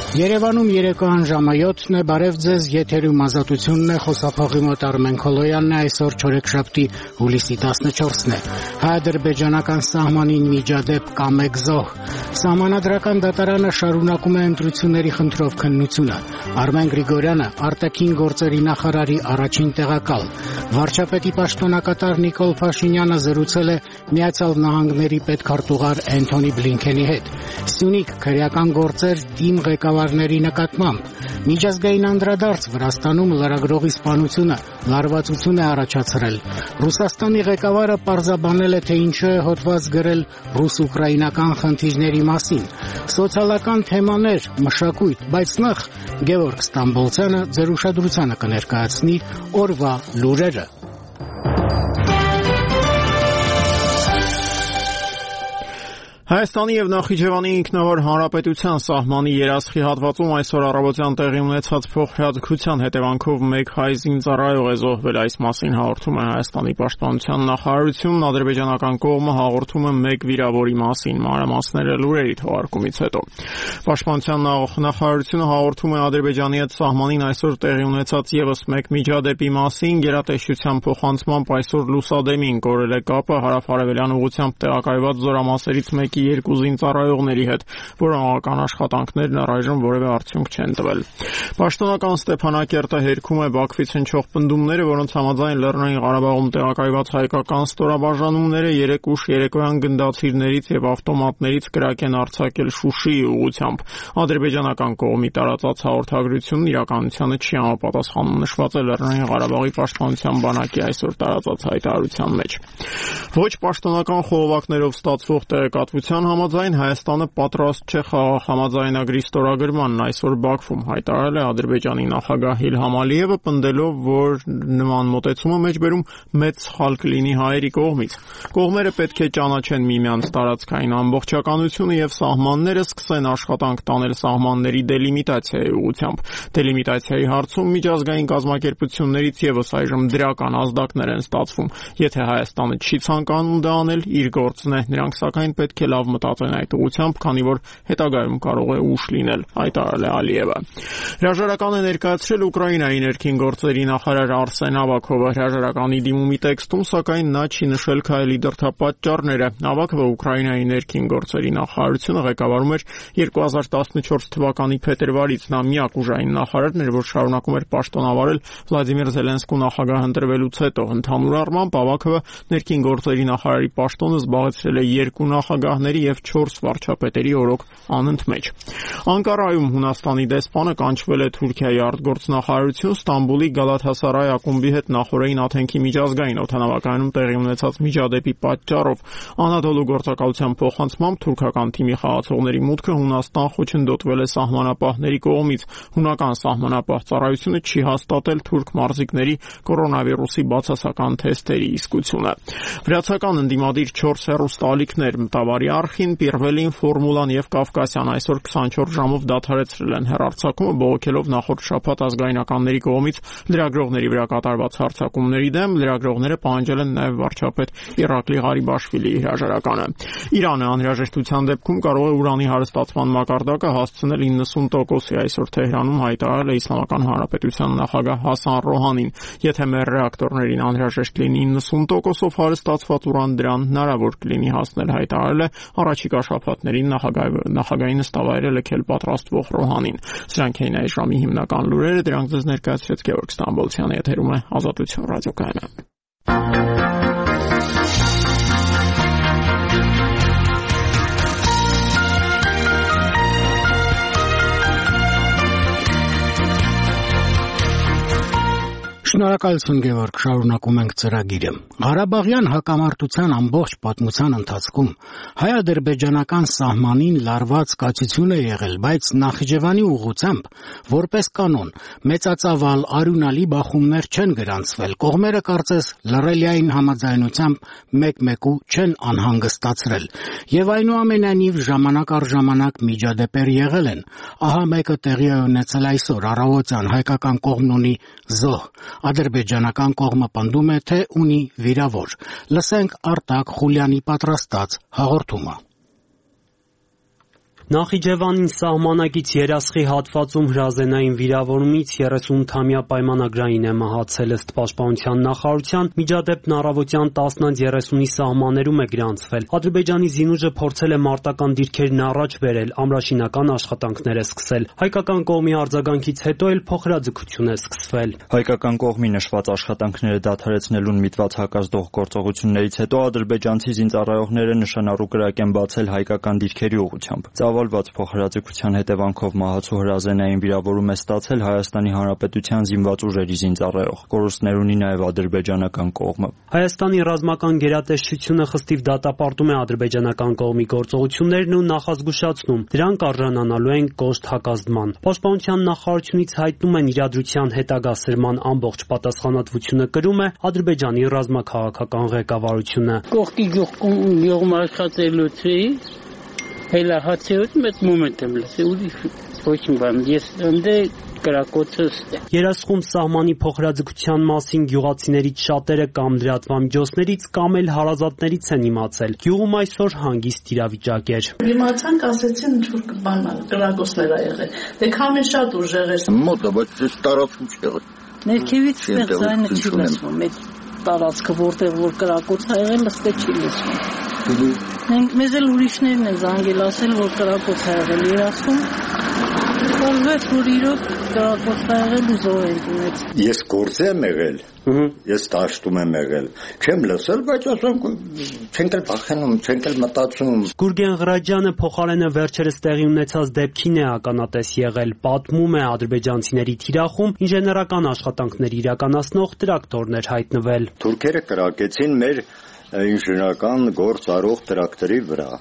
Երևանում երեկոյան ժամը 7-ն է, բարև ձեզ, եթերում ազատությունն է, խոսափողի մոտ Արմեն Քոլոյանն է, այսօր չորեքշաբթի հուլիսի 14-ն է, հայ-ադրբեջանական սահմանին միջադեպ կա մեկ զոհ, սահմանադրական դատարանը շարունակում է ընտրությունների խնդրով քննությունը, Արմեն Գրիգորյանը արտաքին գործերի նախարարի առաջին տեղակալ, վարչապետի պաշտոնակատար Նիկոլ Փաշինյանը զրուցել է Միացյալ Նահանգների պետքարտուղար Էնթոնի Բլինքենի հետ, Սյունիք քրեական գործեր ԴԻՄ ղեկավարների նկատմամբ, միջազգային անդրադարձ Վրաստանում լրագրողի սպանությունը լարվածություն է առաջացրել, Ռուսաստանի ղեկավարը պարզաբանել է, թե ինչու է հոդված գրել ռուս-ուկրաինական խնդիրների մասին, սոցիալական թեմաներ, մշակույթ, բայց նախ Գևորգ Ստամբոլցյանը ձեր ուշադրությանը կներկայացնի օրվա լուրերը։ Հայաստանի և Նախիջևանի ինքնավար հանրապետության սահմանի երասխի հատվածում այսօր առավոտյան տեղի ունեցած փոխհրաձգության հետևանքով մեկ հայ զինծառայող է զոհվել, այս մասին հաղորդում է Հայաստանի պաշտպանության նախարարությունն, ադրբեջանական կողմը հաղորդում է մեկ վիրավորի մասին, մանրամասները լուրերի թողարկումից հետո։ Պաշտպանության նախարարությունը հաղորդում է Ադրբեջանի հետ սահմանին այսօր տեղի ունեցած ևս մեկ միջադեպի մասին, գերատեսչության փոխանցմամբ այսօր Լուսադեմին կորել է կապը հարավ-արևելյան ուղղությամբ տեղակայված զորամասերից մեկի երկու զինծառայողների հետ, որոնական աշխատանքներն առայժմ որևէ արդյունք չեն տվել։ Պաշտոնական Ստեփանակերտը հերքում է Բաքվից հնչող պնդումները, որոնց համաձայն Լեռնային Ղարաբաղում տեղակայված հայկական ստորաբաժանումները 3 ուշ երեկոյան գնդացիրներից եւ ավտոմատներից կրակ են արձակել Շուշիի ուղղությամբ։ Ադրբեջանական կողմի տարածած հաղորդագրությունն իրականությանը չի համապատասխանում, նշված է Լեռնային Ղարաբաղի պաշտպանության բանակի այսօր տարածած հայտարարության մեջ։ Ոչ պաշտոնական խողովակներով ստացվող տեղեկատվության համաձայն Հայաստանը պատրաստ չէ խաղաղ համաձայնագրի ստորագրմանն, այսօր Բաքվում հայտարարել է Ադրբեջանի նախագահ Իլհամ Ալիևը, պնդելով, որ նման մոտեցումը մեջբերում մեծ սխալ կլինի հայերի կողմից։ Կողմերը պետք է ճանաչեն միմյանց տարածքային ամբողջականությունը եւ սահմանները, սկսեն աշխատանք տանել սահմանների դելիմիտացիայի ուղղությամբ։ Դելիմիտացիայի հարցում միջազգային կազմակերպություններից եւս այժմ դրական ազդակներ են ստացվում։ Եթե Հայաստանը չի ցանկանում դա անել, իր գործն է, նրանք սակայն պետք է լավ մտածեն այդ ուղղությամբ, քանի որ հետագայում կարող է ուշ լինել, հայտարարել է Ալիևը։ Հրաժարական է ներկայացրել Ուկրաինայի ներքին գործերի նախարար Արսեն Ավաքովը։ Հրաժարականի դիմումի տեքստում, սակայն նա չի նշել քայլի դրդապատճառները։ Ավաքովը Ուկրաինայի ներքին գործերի նախարարությունը ղեկավարում էր 2014 թվականի փետրվարից։ Նա միակ ուժային նախարարն էր, որ շարունակում էր պաշտոնավարել Վլադիմիր Զելենսկու նախագահ ընտրվելուց հետո։ Ընդհանուր առմամբ Ավաքովը ներքին գործերի նախարարի պաշտոնը զբաղեցրել է 2 նախագահների եւ 4 վարչապետերի օրոք անընդմեջ։ Անկարայում Հունաստանի դեսպանը կանչվել է Թուրքիայի արտգործնախարարություն Ստամբուլի Գալաթասարայ ակումբի հետ նախորդին Աթենքի միջազգային օդանավակայանում տեղի ունեցած միջադեպի պատճառով։ Անադոլու գործակալության փոխանցմամբ թուրքական թիմի խաղացողների մուտքը Հունաստան խոչընդոտվել է սահմանապահների կողմից։ Հունական սահմանապահ ծառայությունը չի հաստատել թուրք մարզիկների կորոնավիրուսի բացասական թեստերի իսկությունը։ Վրացական ընդդիմադիր 4 հեռուստաալիքներ Մտավարի Արխին, Պիրվելին, Ֆորմուլան եւ Կավկասյան այսօր 24 ժամով դադարեցրել են հեռարձակումը, բողոքելով նախորդ շաբաթ ազգայնականների կողմից լրագրողների վրա կատարված հարձակումների դեմ։ Լրագրողները պահանջել են նաեւ վարչապետ Իրակլի Ղարիբաշվիլիի հրաժարականը։ Իրանը անհրաժեշտության դեպքում կարող է ուրանի հարստացման մակարդակը հասցնել 90%-ի, այսօր Թեհրանում հայտարարել է Իսլամական Հանրապետության նախագահ Հասան Ռոհանին։ Եթե մեր ռեակտորներին անհրաժեշտ լինի 90%-ով հարստացված ուրան, դրան հնարավոր կլինի հասնել, հայտարարել է առաջիկա շաբաթներին նախագահի նստավայրը լքել պատրաստվող Ռոհանին։ Սրանք էին այս ժամի հիմնական լուրերը, դրանք ձեզ ներկայացրեց Գևորգ Ստամբոլցյանը, եթերում է Ազատություն ռադիոկայանը։ Շնորհակալություն Գևորգ, շարունակում ենք ծրագիրը։ Ղարաբաղյան հակամարտության ամբողջ պատմության ընթացքում հայ-ադրբեջանական սահմանին լարված կացություն է եղել, բայց Նախիջևանի ուղղությամբ, որպես կանոն, մեծածավալ արյունալի բախումներ չեն գրանցվել։ Կողմերը կարծես լռելիային համաձայնությամբ մեկ-մեկու չեն անհանգստացրել։ Եվ այնուամենայնիվ ժամանակ առ ժամանակ միջադեպեր եղել են։ Ահա մեկը տեղի է ունեցել այսօր առավոտյան, հայկական կողմն ունի զոհ։ Ադրբեջանական կողմը պնդում է, թե ունի վիրավոր։ Լսենք Արտակ Խուլյանի պատրաստած հաղորդումը։ Նախիջևանին սահմանակից երասխի հատվածում հրազենային վիրավորումից 38-ամյա պայմանագրային է մահացել ըստ Պաշտպանության նախարարության միջադեպն առավոտյան 10:30-ի սահմաններում է գրանցվել։ Ադրբեջանի զինուժը փորձել է մարտական դիրքերն առաջ բերել, ամրաշինական աշխատանքներ է սկսել։ Հայկական կողմի արձագանքից հետո էլ փոխհրաձգություն է սկսվել։ Հայկական կողմի նշված աշխատանքները դադարեցնելուն միտված հակազդող գործողություններից հետո ադրբեջանցի զինծառայողները նշանառու կրակ են բացել հայկական դիրքերի ուղղությամբ։ Ծավալված փոխհրաձգության հետևանքով մահացու հրազենային վիրավորում է ստացել Հայաստանի Հանրապետության զինված ուժերի զինծառայող։ Կորուստներ ունի նաև ադրբեջանական կողմը։ Հայաստանի ռազմական գերատեսչությունը խստիվ դատապարտում է ադրբեջանական կողմի գործողություններն ու նախազգուշացնում, դրանք արժանանալու են կոշտ հակազդման։ Պաշտպանության նախարարությունից հայտնում են իրադրության հետագա սրման ամբողջ պատասխանատվությունը կրում է Ադրբեջանի ռազմաքաղաքական ղեկավարությունը։ Կողքի գյուղում աշխատելուց հելահացեոց մեծ մոմենտ եմ լսել, ուրիշ ոչ մի բան, ես ընդե կրակոցս է։ Երասխում սահմանի փոխհրաձգության մասին գյուղացիներից շատերը կամ լրատվամիջոցներից կամ էլ հարազատներից են իմացել։ Գյուղում այսօր հանգիստ իրավիճակ էր։ Իմացանք, ասեցին ինչ-որ բան կրակոցներ ա եղել։ Դե քամին շատ ուժեղ էր։ Մոտը, բայց ես տարածում չեղել։ Ներքևից ստեղ ձայնը չի լսվում, այդ տարածքը որտեղ որ կրակոց ա եղել, ըստե չի լսվում։ Մեզ էլ ուրիշներն են զանգել ասել, որ կրակոց ա եղել Երասխում։ Որվեց, որ իրոք կրակոց ա եղել ու զոհ են դիմեց։ Ես գործ եմ եղել, ես տաշտում եմ եղել, չեմ լսել, բայց ասեմ, չենք էլ բախենում, չենք էլ մտածում։ Գուրգեն Ղրաջյանը փոխարենը վերջերս տեղի ունեցած դեպքին է ականատես եղել, պատմում է ադրբեջանցիների թիրախում ինժեներական աշխատանքներ իրականացնող տրակտորներ հայտնվել։ Թուրքերը կրակեցին մեր ինժեներական գործ արող տրակտորի վրա։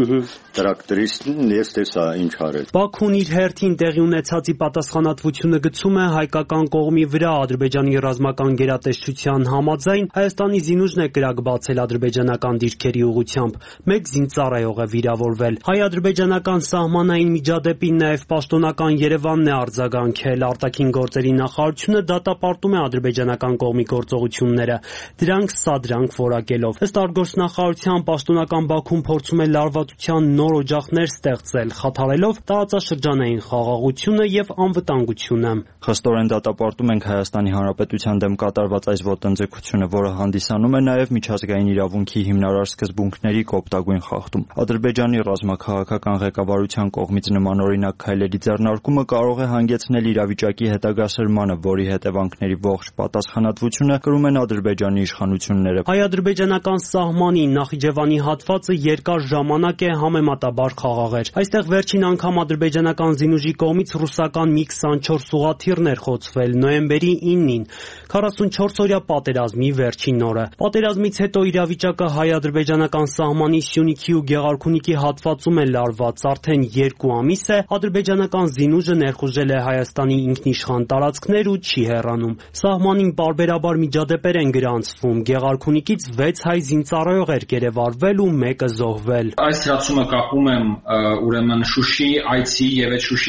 Տրակտորիստն ես տեսա ինչ արել։ Բաքուն իր հերթին տեղի ունեցածի պատասխանատվությունը գցում է հայկական կողմի վրա Ադրբեջանի ռազմական գերատեսչության համաձայն Հայաստանի զինուժն է կրակ բացել ադրբեջանական դիրքերի ուղղությամբ։ Մեկ զինծառայող է վիրավորվել։ Հայ-ադրբեջանական սահմանային միջադեպին նաև պաշտոնական Երևանն է արձագանքել։ Արտաքին գործերի նախարարությունը դատապարտում է ադրբեջանական կողմի գործողությունները, դրանք սադրանք որակելով։ Ըստ արտգործնախարարության պաշտոնական Բաքուն փորձում է լարվածության նոր օջախներ ստեղծել, խաթարելով տարածաշրջանային խաղաղությունը եւ անվտանգությունը։ Խստորեն դատապարտում ենք Հայաստանի Հանրապետության դեմ կատարված այս ոտնձգությունը, որը հանդիսանում է նաև միջազգային իրավունքի հիմնարար սկզբունքների կոպտագույն խախտում։ Ադրբեջանի ռազմաքաղաքական ղեկավարության կողմից նմանօրինակ քայլերի ձեռնարկումը կարող է հանգեցնել իրավիճակի հետագա սրմանը, որի հետևանքների ողջ պատասխանատվությունը կրում են Ադրբեջանի իշխանությունները։ Հայ-ադրբեջանական սահմանի Նախիջևանի հատվածը երկար ժամանակ է համեմատաբար խաղաղ էր։ Այստեղ վերջին անգամ ադրբեջանական զինուժի կողմից ռուսական Mi-24 ուղղաթիռն էր խոցվել նոյեմբերի 9-ին, 44-օրյա պատերազմի վերջին օրը։ Պատերազմից հետո իրավիճակը հայ-ադրբեջանական սահմանի Սյունիքի ու Գեղարքունիքի հատվածում է լարված։ Արդեն 2 ամիս է ադրբեջանական զինուժը ներխուժել է Հայաստանի ինքնիշխան տարածքներ ու չի հեռանում։ Սահմանին պարբերաբար միջադեպեր են գրանցվում։ Գեղարքունիքից 6 հայ զինծառայող էր գերեվարվել ու մեկը զոհվել։ Այս հրացումը կապում եմ ուրեմն Շուշի այցի եւ այդ Շուշի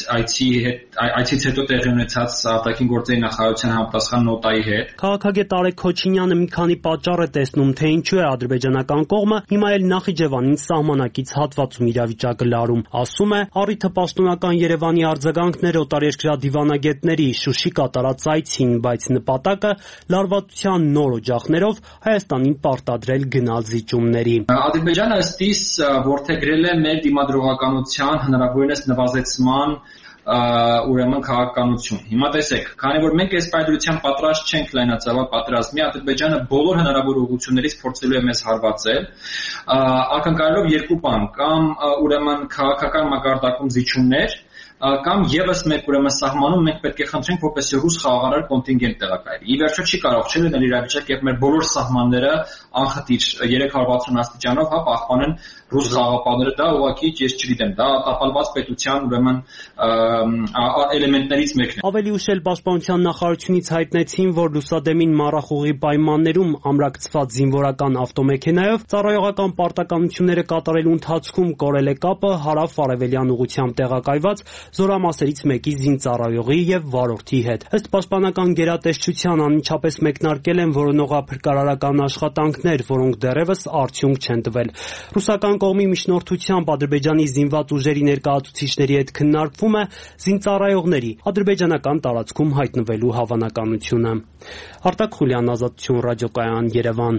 այցից հետո տեղի ունեցած արտաքին գործերի նախարարության համապատասխան նոտայի հետ։ Քաղաքագետ Արեգ Քոչինյանը մի քանի պատճառ է տեսնում, թե ինչու է ադրբեջանական կողմը հիմա էլ Նախիջևանին սահմանակից հատվածում իրավիճակը լարում։ Ասում է, առիթը պաշտոնական Երևանի արձագանքն էր օտարերկրյա դիվանագետների Շուշի կատարած այցին, բայց նպատակը լարվածության նոր օջախներով Հայաստանին պարտադրել գնալ զիջումների։ Ադրբեջանը ըստիս որդեգրել է մեր դիմադրողականության հնարավորինս նվազեցման ուրեմն քաղաքականություն։ Հիմա տեսեք, քանի որ մենք այս պայմանությամբ պատրաստ չենք լայնածավալ պատերազմի, Ադրբեջանը բոլոր հնարավոր ուղղություններից փորձելու է մեզ հարվածել, ակնկալելով երկու բան, կամ ուրեմն քաղաքական մակարդակում զիջումներ, կամ եւս մեկ ուրեմն սահմանում մենք պետք է խնդրենք, որպեսզի ռուս խաղաղարար կոնտինգենտ տեղակայվի։ Ի վերջո չի կարող չէ լինել իրավիճակ, երբ մեր բոլոր սահմանները անխտիր 360 աստիճանով պահպանեն ռուս խաղաղապահները, դա ուղղակի ես չգիտեմ, դա տապալված պետության ուրեմն էլեմենտներից մեկն է։ Ավելի ուշ էլ պաշտպանության նախարարությունից հայտնեցին, որ լուսադեմին մառախուղի պայմաններում ամրակցված զինվորական ավտոմեքենայով ծառայողական պարտականությունները կատարելու ընթացքում կորել է կապը հարավ-արևելյան ուղղությամբ տեղակայված զորամասերից մեկի զինծառայողի եւ վարորդի հետ։ Ըստ պաշտպանական գերատեսչության անմիջապես մեկնարկել են որոնողափրկարարական աշխատանքներ արդյունքներ, որոնք դեռևս արդյունք չեն տվել։ Ռուսական կողմի միջնորդությամբ Ադրբեջանի զինված ուժերի ներկայացուցիչների հետ քննարկվում է զինծառայողների ադրբեջանական տարածքում հայտնվելու հավանականությունը։ Արտակ Խուլյան, Ազատություն ռադիոկայան, Երևան։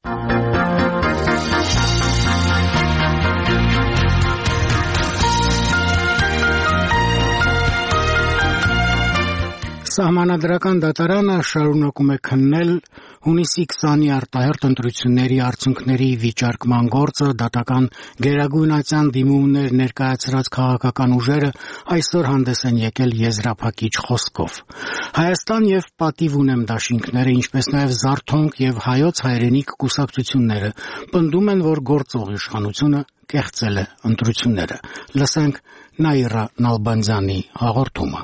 Սահմանադրական դատարանը շարունակում է քննել հունիսի 20-ի արտահերթ ընտրությունների արդյունքների վիճարկման գործը, դատական գերագույնացիան դիմումներ ներկայացրած քաղաքական ուժերը այսօր հանդես են եկել եզրափակիչ խոսքով։ Հայաստան եւ Պատիվ ունեմ դաշինքները, ինչպես նաեւ Զարթոնք եւ Հայոց հայրենիք կուսակցությունները պնդում են, որ գործող իշխանությունը կեղծել է ընտրությունները։ Լսենք Նաիրա Նալբանդյանի հաղորդումը։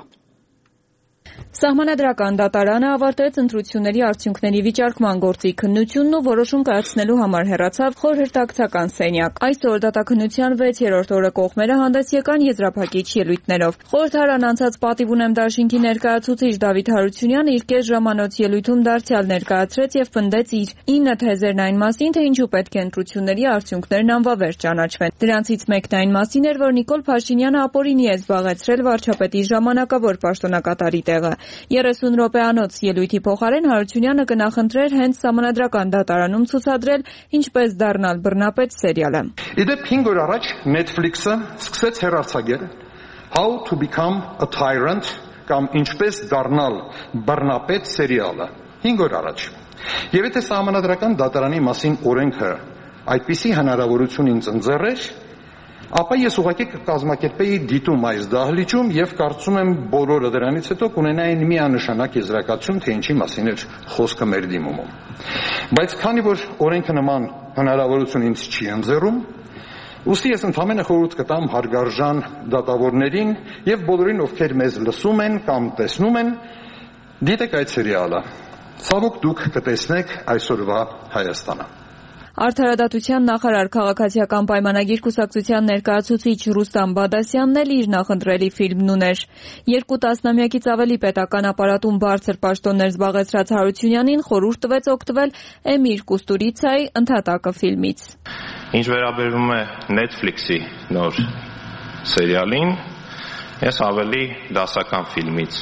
Սահմանադրական դատարանը ավարտեց ընտրությունների արդյունքների վիճարկման գործի քննությունն ու որոշում կայացնելու համար հեռացավ խորհրդակցական սենյակ։ Այսօր դատաքննության 6-րդ օրը կողմերը հանդես եկան եզրափակիչ ելույթներով։ Խորհրդարան անցած Պատիվ ունեմ դաշինքի ներկայացուցիչ Դավիթ Հարությունյանը իր կես ժամանոց ելույթում դարձյալ ներկայացրեց եւ պնդեց իր 9 թեզերն այն մասին, թե ինչու պետք է ընտրությունների արդյունքներն անվավեր ճանաչվեն։ Դրանցից մեկն այն մասին էր, որ Նիկոլ Փաշինյանը ապօրինի է զբաղեցրել վարչապետի ժամանակավոր պաշտոնակատարի տեղը։ 30 րոպեանոց ելույթի փոխարեն Հարությունյանը կնախընտրեր հենց Սահմանադրական դատարանում ցուցադրել ինչպես դառնալ բռնապետ սերիալը։ Իդեպ 5 օր առաջ Netflix-ը սկսեց հեռարձակել How to Become a Tyrant կամ ինչպես դառնալ բռնապետ սերիալը 5 օր առաջ։ Եվ եթե Սահմանադրական դատարանի մասին օրենքը այդպիսի հնարավորություն ինձ ընձեռեր, ապա ես ուղղակի կկազմակերպեի դիտում այս դահլիճում եւ կարծում եմ բոլորը դրանից հետո կունենային միանշանակ եզրակացություն, թե ինչի մասին էր խոսքը մեր դիմումում։ Բայց քանի որ օրենքը նման հնարավորություն ինձ չի ընձեռում, ուստի ես ընդհանրապես խորհուրդ կտամ հարգարժան դատավորներին եւ բոլորին, ովքեր մեզ լսում են կամ տեսնում են, դիտեք այդ սերիալը։ Ցավոք դուք կտեսնեք այսօրվա Հայաստանը։ Արդարադատության նախարար քաղաքացիական պայմանագիր կուսակցության ներկայացուցիչ Ռուստամ Բադասյանն էլ իր նախընտրելի ֆիլմն ուներ։ 2 տասնամյակից ավելի պետական ապարատում բարձր պաշտոններ զբաղեցրած Հարությունյանին խորհուրդ տվեց օգտվել Էմիր Կուստուրիցայի «Ընդհատակը» ֆիլմից։ Ինչ վերաբերում է Netflix-ի նոր սերիալին, ես ավելի դասական ֆիլմից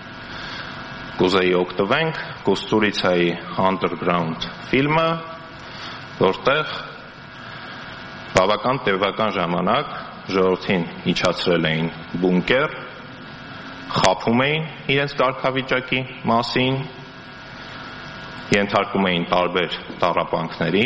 կուզեի օգտվենք Կուստուրիցայի «Underground» ֆիլմը, որտեղ բավական տևական ժամանակ ժողովրդին իջացրել էին բունկեր, խաբում էին իրենց կարգավիճակի մասին, ենթարկում էին տարբեր տառապանքների,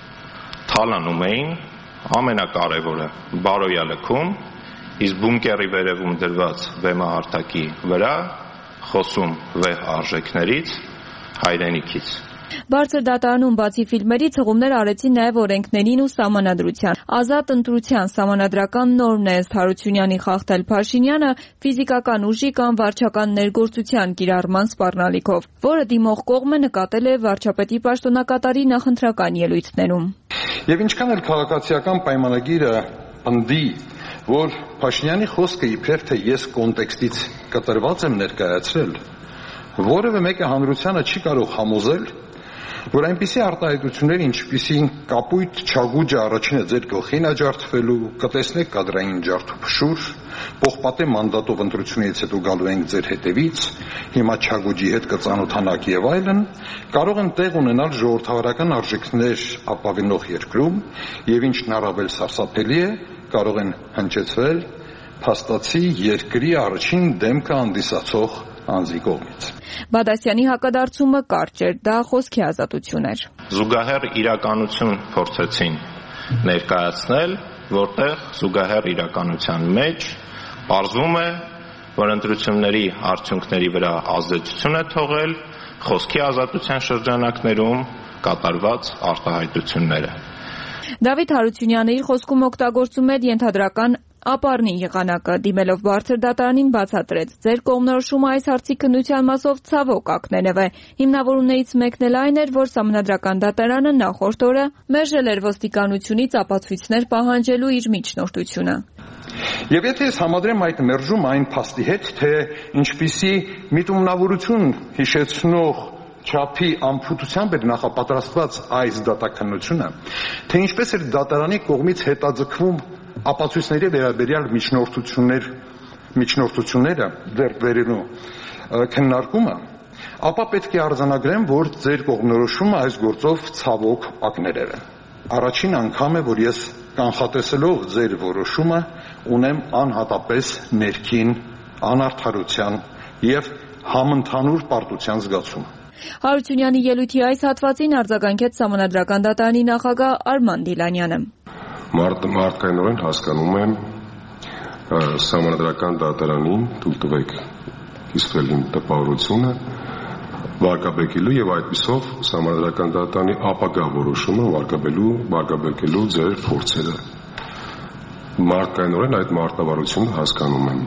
թալանում էին, ամենակարևորը բարոյալքում, իսկ բունկերի վերևում դրված վեմահարթակի վրա խոսում վեհ արժեքներից, հայրենիքից։ Բարձր դատարանում բացի ֆիլմերից հղումներ արեցին նաև օրենքներին ու սահմանադրության։ Ազատ ընտրության սահմանադրական նորմն է ըստ Հարությունյանի խախտել Փաշինյանը ֆիզիկական ուժի կամ վարչական ներգործության կիրառման սպառնալիքով, որը դիմող կողմը նկատել է վարչապետի պաշտոնակատարի նախընտրական ելույթներում։ Եվ ինչքան էլ քաղաքացիական պայմանագիրը պնդի, որ Փաշինյանի խոսքը իբրև թե ես կոնտեքստից կտրված եմ ներկայացրել, որևէ մեկը հանրությանը չի կարող համոզել, որ այնպիսի արտահայտություններ, ինչպիսին կապույտ չագուջը առաջինը ձեր գլխին է ջարդվելու, կտեսնեք կադրային ջարդուփշուր, պողպատե մանդատով ընտրությունից հետո գալու ենք ձեր հետևից, հիմա չագուջի հետ կծանոթանաք եւ այլն, կարող են տեղ ունենալ ժողովրդավարական արժեքներ ապավինող երկրում եւ ինչն առավել սարսափելի է, կարող են հնչեցվել փաստացի երկրի առաջին դեմքը հանդիսացող անձի կողմից։ Բադասյանի հակադարձումը կարճ էր, դա խոսքի ազատություն էր։ Զուգահեռ իրականություն փորձեցին ներկայացնել, որտեղ զուգահեռ իրականության մեջ պարզվում է, որ ընտրությունների արդյունքների վրա ազդեցություն է թողել խոսքի ազատության շրջանակներում կատարված արտահայտությունները։ Դավիթ Հարությունյանը իր խոսքում օգտագործում էր ենթադրական ապառնի եղանակը, դիմելով բարձր դատարանին բացատրեց. ձեր կողմնորոշումը այս հարցի քննության մասով ցավոք ակնենև է։ Հիմնավորումներից մեկն էլ այն էր, որ Սահմանադրական դատարանը նախորդ օրը մերժել էր ոստիկանությունից ապացույցներ պահանջելու իր միջնորդությունը։ Եվ եթե ես համադրեմ այդ մերժում այն փաստի հետ, թե ինչպիսի միտումնավորություն հիշեցնող չափի անփութությամբ էր նախապատրաստված այս դատաքննությունը, թե ինչպես էր դատարանի կողմից հետաձգվում ապացույցների վերաբերյալ միջնորդությունները ձեռք բերելու քննարկումը, ապա պետք է արձանագրեմ, որ ձեր կողմնորոշումը այս գործով ցավոք ակներել է։ Առաջին անգամ է, որ ես կանխատեսելով ձեր որոշումը ունեմ անհատապես ներքին անարդարության եւ համընդհանուր պարտության զգացում։ Հարությունյանի ելույթի այս հատվածին արձագանքեց Սահմանադրական դատարանի նախագահ Արման Դիլանյանը։ Մարդկայնորեն հասկանում եմ Սահմանադրական դատարանին թույլ տվեք կիսվել իմ տպավորությունը վարկաբեկելու եւ այդպիսով Սահմանադրական դատարանի ապագա որոշումը վարկաբեկելու ձեր փորձերը։ Մարդկայնորեն այդ մարտավարությունը հասկանում եմ,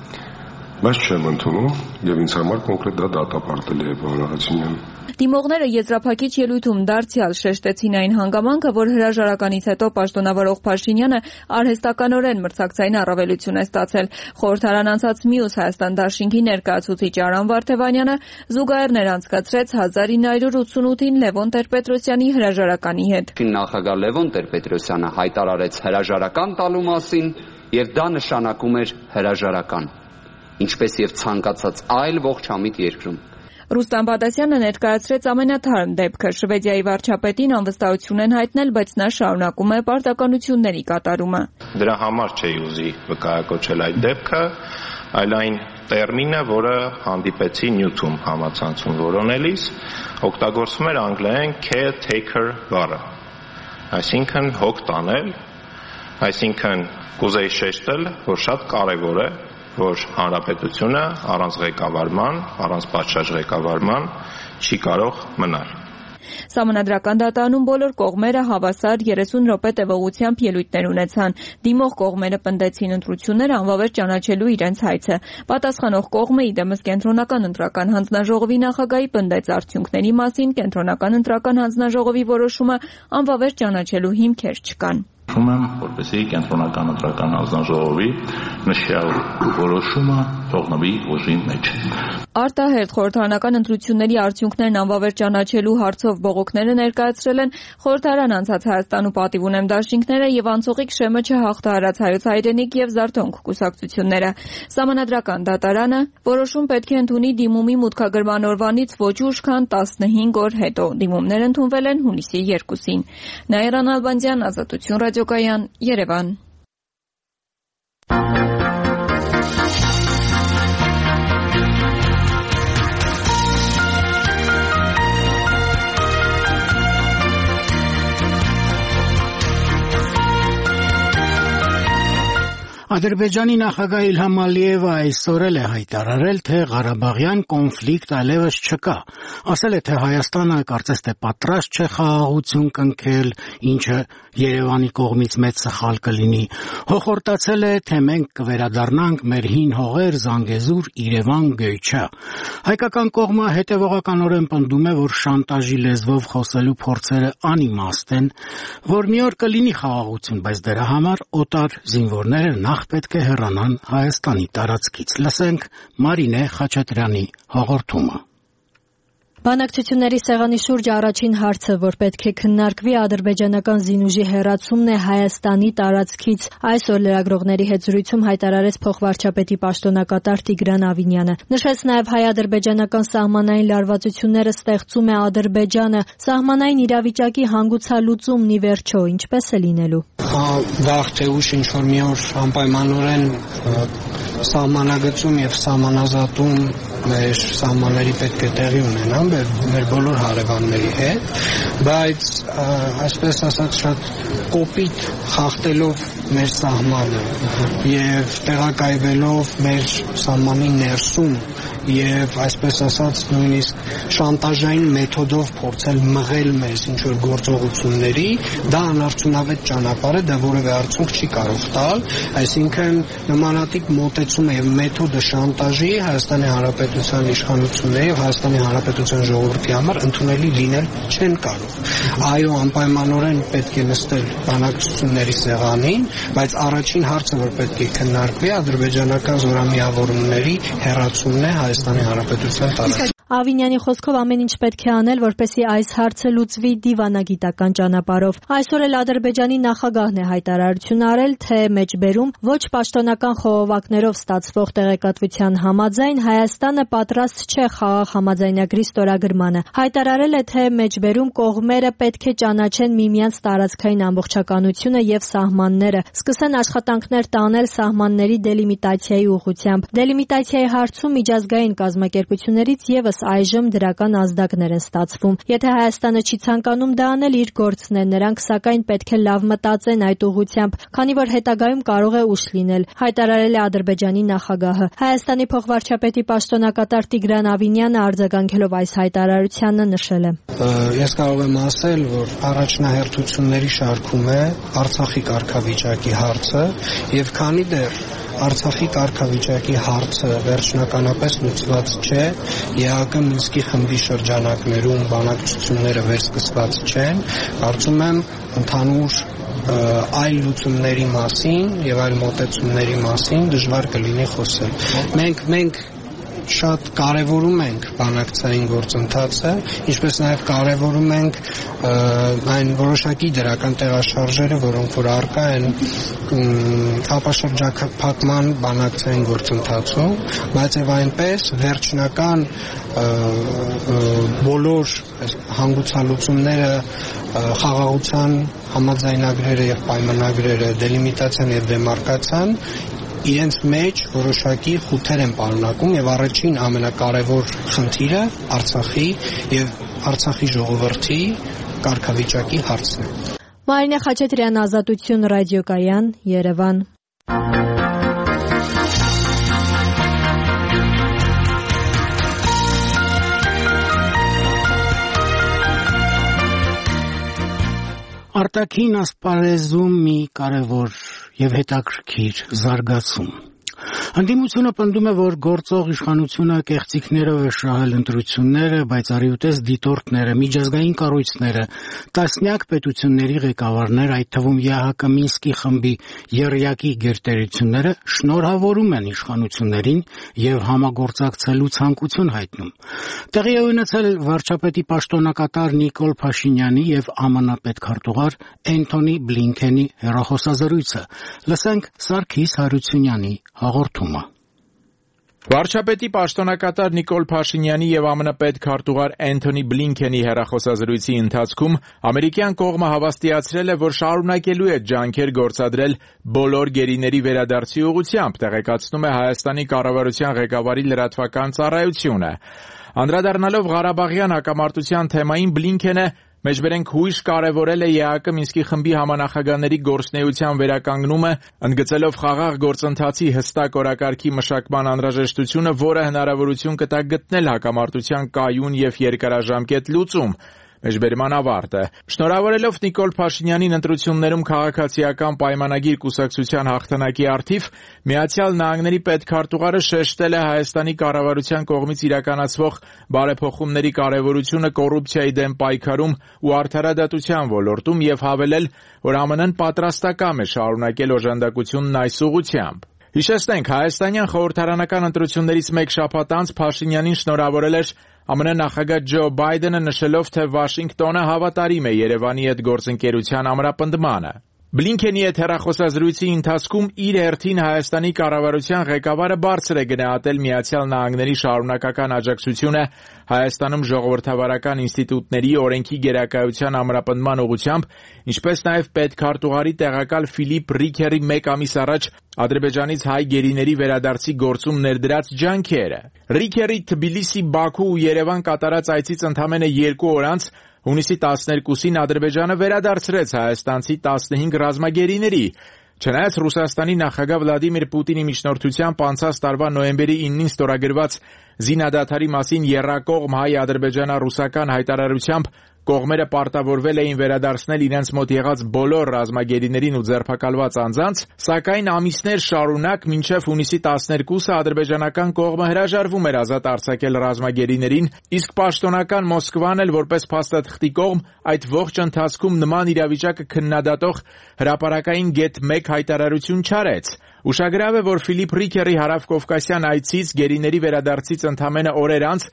բայց չեմ ընդունում եւ ինձ համար կոնկրետ դա դատապարտել է պարոն Հարությունյան։ Դիմողները եզրափակիչ ելույթում դարձյալ շեշտեցին այն հանգամանքը, որ հրաժարականից հետո պաշտոնավարող Փաշինյանը արհեստականորեն մրցակցային առավելություն է ստացել։ Խորհրդարան անցած մյուս Հայաստան դաշինքի ներկայացուցիչ Արամ Վարդևանյանը զուգահեռներ անցկացրեց 1988-ին Լևոն Տեր-Պետրոսյանի հրաժարականի հետ։ Նախագահ Լևոն Տեր-Պետրոսյանը հայտարարեց հրաժարական տալու մասին եւ դա նշանակում էր հրաժարական, ինչպես եւ ցանկացած այլ ողջամիտ երկրում։ Ռուստամ Բադասյանը ներկայացրեց ամենաթարմ դեպքը։ Շվեդիայի վարչապետին անվստահություն են հայտնել, բայց նա շարունակում է պարտականությունների կատարումը։ Դրա համար չէի ուզի վկայակոչել այդ դեպքը, այլ այն տերմինը, որը հանդիպեցի Նյութում համացանցում որոնելիս, օգտագործվում էր անգլերեն caretaker բառը, այսինքն հոգ տանել, այսինքն կուզեի շեշտել, որ շատ կարևոր է, որ հանրապետությունը առանց ղեկավարման, առանց պատշաճ ղեկավարման չի կարող մնալ։ Սահմանադրական դատարանում բոլոր կողմերը հավասար 30 րոպե տևողությամբ ելույթներ ունեցան։ Դիմող կողմերը պնդեցին ընտրությունները անվավեր ճանաչելու իրենց հայցը։ Պատասխանող կողմը իդեմս Կենտրոնական ընտրական հանձնաժողովի նախագահի պնդեց արդյունքների մասին, Կենտրոնական ընտրական հանձնաժողովի որոշումը անվավեր ճանաչելու հիմքեր չկան։ Որպեսզի Կենտրոնական ընտրական հանձնաժողովի նշյալ որոշումը թողնվի ուժի մեջ։ Արտահերթ խորհրդարանական ընտրությունների արդյունքներն անվավեր ճանաչելու հարցով բողոքները ներկայացրել են խորհրդարան անցած Հայաստանու պատիվ ունեմ դաշինքները եւ անցողիկ ՇՄՉ հաղթահարած Հայոց հայրենիք եւ Զարթոնք կուսակցությունները։ Սահմանադրական դատարանը որոշում պետք է ընդունի դիմումի մուտքագրման օրվանից ոչ ուշ քան 15 օր հետո։ Դիմումներ ընդունվել են հունիսի 2-ին։ Նաիրա Նալբանդյան, Ազատություն ռադիոկայան, Երևան։ Ադրբեջանի նախագահ Իլհամ Ալիևը այսօր է հայտարարել, թե Ղարաբաղյան կոնֆլիկտ այլևս չկա։ Ասել է, թե Հայաստանը կարծես թե պատրաստ չէ խաղաղություն կնքել, ինչը Երևանի կողմից մեծ սխալ կլինի։ Հոխորտացել է, թե մենք կվերադառնանք մեր հին հողեր Զանգեզուր, Երևան, Գյոյչա։ Հայկական կողմը հետևողականորեն պնդում է, որ շանտաժի լեզվով խոսելու փորձերը անիմաստ են, որ մի օր կլինի խաղաղություն, բայց դրա համար օտար զինվորները նախ պետք է հեռանան Հայաստանի տարածքից։ Լսենք Մարինե Խաչատրյանի հաղորդումը։ Բանակցությունների սեղանի շուրջ առաջին հարցը, որ պետք է քննարկվի, ադրբեջանական զինուժի հեռացումն է Հայաստանի տարածքից։ Այսօր լրագրողների հետ զրույցում հայտարարեց փոխվարչապետի պաշտոնակատար Տիգրան Ավինյանը։ Նշեց նաև հայ-ադրբեջանական սահմանային լարվածությունները ստեղծում է Ադրբեջանը։ Սահմանային իրավիճակի հանգուցալուծումն ի վերջո ինչպես է լինելու։ Վաղ թե ուշ ինչ-որ մի օր անպայմանորեն սահմանագծում եւ սահմանազատում մեր սահմանների պետք է տեղի ունենան մեր բոլոր հարևանների հետ, բայց այսպես ասած շատ կոպիտ խախտելով մեր սահմանը եւ տեղակայվելով մեր սահմանի ներսում եւ այսպես ասած նույնիսկ շանտաժային մեթոդով փորձել մղել մեզ ինչ-որ գործողությունների, դա անարդյունավետ ճանապարհ է, դա որևէ արդյունք չի կարող տալ, այսինքն նմանատիպ մոտեցումը եւ մեթոդը շանտաժի Հայաստանի Հանրապետության իշխանությունների եւ Հայաստանի Հանրապետության ժողովրդի համար ընդունելի լինել չեն կարող։ Այո, անպայմանորեն պետք է նստել բանակցությունների սեղանին, բայց առաջին հարցը, որ պետք է քննարկվի, ադրբեջանական զորամիավորումների հեռացումն է Հայաստանի Հանրապետության տարածքից։ Ավինյանի խոսքով ամեն ինչ պետք է անել, որպեսզի այս հարցը լուծվի դիվանագիտական ճանապարհով։ Այսօր էլ Ադրբեջանի նախագահն է հայտարարություն արել, թե մեջբերում ոչ պաշտոնական խողովակներով ստացվող տեղեկատվության համաձայն Հայաստանը պատրաստ չէ խաղաղ համաձայնագրի ստորագրմանը։ Հայտարարել է, թե մեջբերում կողմերը պետք է ճանաչեն միմյանց տարածքային ամբողջականությունը եւ սահմանները, սկսեն աշխատանքներ տանել սահմանների դելիմիտացիայի ուղղությամբ։ Դելիմիտացիայի հարցում միջազգային կազմակերպություններից եւս այժմ դրական ազդակներ են ստացվում։ Եթե Հայաստանը չի ցանկանում դա անել, իր գործն է, նրանք սակայն պետք է լավ մտածեն այդ ուղղությամբ, քանի որ հետագայում կարող է ուշ լինել, հայտարարել է Ադրբեջանի նախագահը։ Հայաստանի փոխվարչապետի պաշտոնակատար Տիգրան Ավինյանը արձագանքելով այս հայտարարությանը նշել է. Ես կարող եմ ասել, որ առաջնահերթությունների շարքում է Արցախի կարգավիճակի հարցը, եւ քանի դեռ Արցախի կարգավիճակի հարցը վերջնականապես լուծված չէ, ԵԱՀԿ Մինսկի խմբի շրջանակներում բանակցությունները վերսկսված չեն, կարծում եմ ընդհանուր այլ լուծումների մասին եւ այլ մոտեցումների մասին դժվար կլինի խոսել։ Մենք շատ կարևորում ենք բանակցային գործընթացը, ինչպես նաև կարևորում ենք այն որոշակի դրական տեղաշարժերը, որոնք որ առկա են ապաշրջափակման բանակցային գործընթացում, բայց եւ այնպես վերջնական բոլոր հանգուցալուծումները, խաղաղության համաձայնագրերը եւ պայմանագրերը, դելիմիտացիան եւ դեմարկացիան իրենց մեջ որոշակի խութեր են պարունակում եւ առաջին ամենակարևոր խնդիրը Արցախի ժողովրդի կարգավիճակի հարցն է։ Մարինե Խաչատրյան, Ազատություն ռադիոկայան, Երևան։ Արտաքին ասպարեզում մի կարևոր եւ հետաքրքիր զարգացում։ Ընդդիմությունը պնդում է, որ գործող իշխանությունը կեղծիքներով է շահել ընտրությունները, բայց արիուտես դիտորդները, միջազգային կառույցները, տասնյակ պետությունների ղեկավարներ, այդ թվում ԵԱՀԿ Մինսկի խմբի եռյակի գերտերությունները շնորհավորում են իշխանություններին եւ համագործակցելու ցանկություն հայտնում։ Տեղի է ունեցել վարչապետի պաշտոնակատար Նիկոլ Փաշինյանի եւ ԱՄՆ պետքարտուղար Էնթոնի Բլինքենի հեռախոսազրույցը։ Լսենք Սարգիս Հարությունյանի հաղորդումը։ Վարչապետի պաշտոնակատար Նիկոլ Փաշինյանի եւ ԱՄՆ պետքարտուղար Էնթոնի Բլինքենի հեռախոսազրույցի ընթացքում ամերիկյան կողմը հավաստիացրել է, որ շարունակելու է ջանքեր գործադրել բոլոր գերիների վերադարձի ուղղությամբ, տեղեկացնում է Հայաստանի կառավարության ղեկավարի լրատվական ծառայությունը։ Անդրադառնալով Ղարաբաղյան հակամարտության թեմային Բլինքենը մեջբերենք հույժ կարևորել է ԵԱՀԿ Մինսկի խմբի համանախագահների գործունեության վերականգնումը, ընդգծելով խաղաղ գործընթացի հստակ օրակարգի մշակման անհրաժեշտությունը, որը հնարավորություն կտա գտնել հակամարտության կայուն եւ երկարաժամկետ լուծում։ Մեջբերման ավարտը։ Շնորհավորելով Նիկոլ Փաշինյանին ընտրություններում քաղաքացիական պայմանագիր կուսակցության հաղթանակի առթիվ, Միացյալ Նահանգների պետքարտուղարը շեշտել է Հայաստանի կառավարության կողմից իրականացվող բարեփոխումների կարևորությունը կոռուպցիայի դեմ պայքարում ու արդարադատության ոլորտում եւ հավելել, որ ԱՄՆ-ն պատրաստակամ է շարունակել օժանդակությունն այս ուղղությամբ։ Հիշեցնենք, հայաստանյան խորհրդարանական ընտրություններից մեկ շաբաթ անց Փաշինյանին շնորհավորել էր ԱՄՆ նախագահ Ջո Բայդենը, նշելով, թե Վաշինգտոնը հավատարիմ է Երևանի հետ գործընկերության ամրապնդմանը։ Բլինքենի հետ հեռախոսազրույցի ընթացքում իր հերթին Հայաստանի կառավարության ղեկավարը բարձր է գնահատել Միացյալ Նահանգների շարունակական աջակցությունը Հայաստանում ժողովրդավարական ինստիտուտների օրենքի գերակայության ամրապնդման ուղղությամբ, ինչպես նաև պետքարտուղարի տեղակալ Ֆիլիպ Ռիքերի մեկ ամիս առաջ Ադրբեջանից հայ գերիների վերադարձի գործում ներդրած ջանքերը։ Ռիքերի Թբիլիսի, Բաքու ու Երևան կատարած այցից ընդամենը 2 օր անց հունիսի 12-ին Ադրբեջանը վերադարձրեց հայաստանցի 15 ռազմագերիների։ Չնայած Ռուսաստանի նախագահ Վլադիմիր Պուտինի միջնորդությամբ անցած տարվա նոյեմբերի 9-ին ստորագրված զինադադարի մասին եռակողմ հայ-ադրբեջանա-ռուսական հայտարարությամբ կողմերը պարտավորվել էին վերադարձնել իրենց մոտ եղած բոլոր ռազմագերիներին ու ձերբակալված անձանց, սակայն ամիսներ շարունակ մինչև հունիսի 12-ը ադրբեջանական կողմը հրաժարվում էր ազատ արձակել ռազմագերիներին, իսկ պաշտոնական Մոսկվան էլ որպես փաստաթղթի կողմ այդ ողջ ընթացքում նման իրավիճակը քննադատող հրապարակային գեթ 1 հայտարարություն չարեց։ Ուշագրավ է, որ Ֆիլիպ Ռիքերի հարավկովկասյան այցից գերիների վերադարձից ընդամենը օրեր անց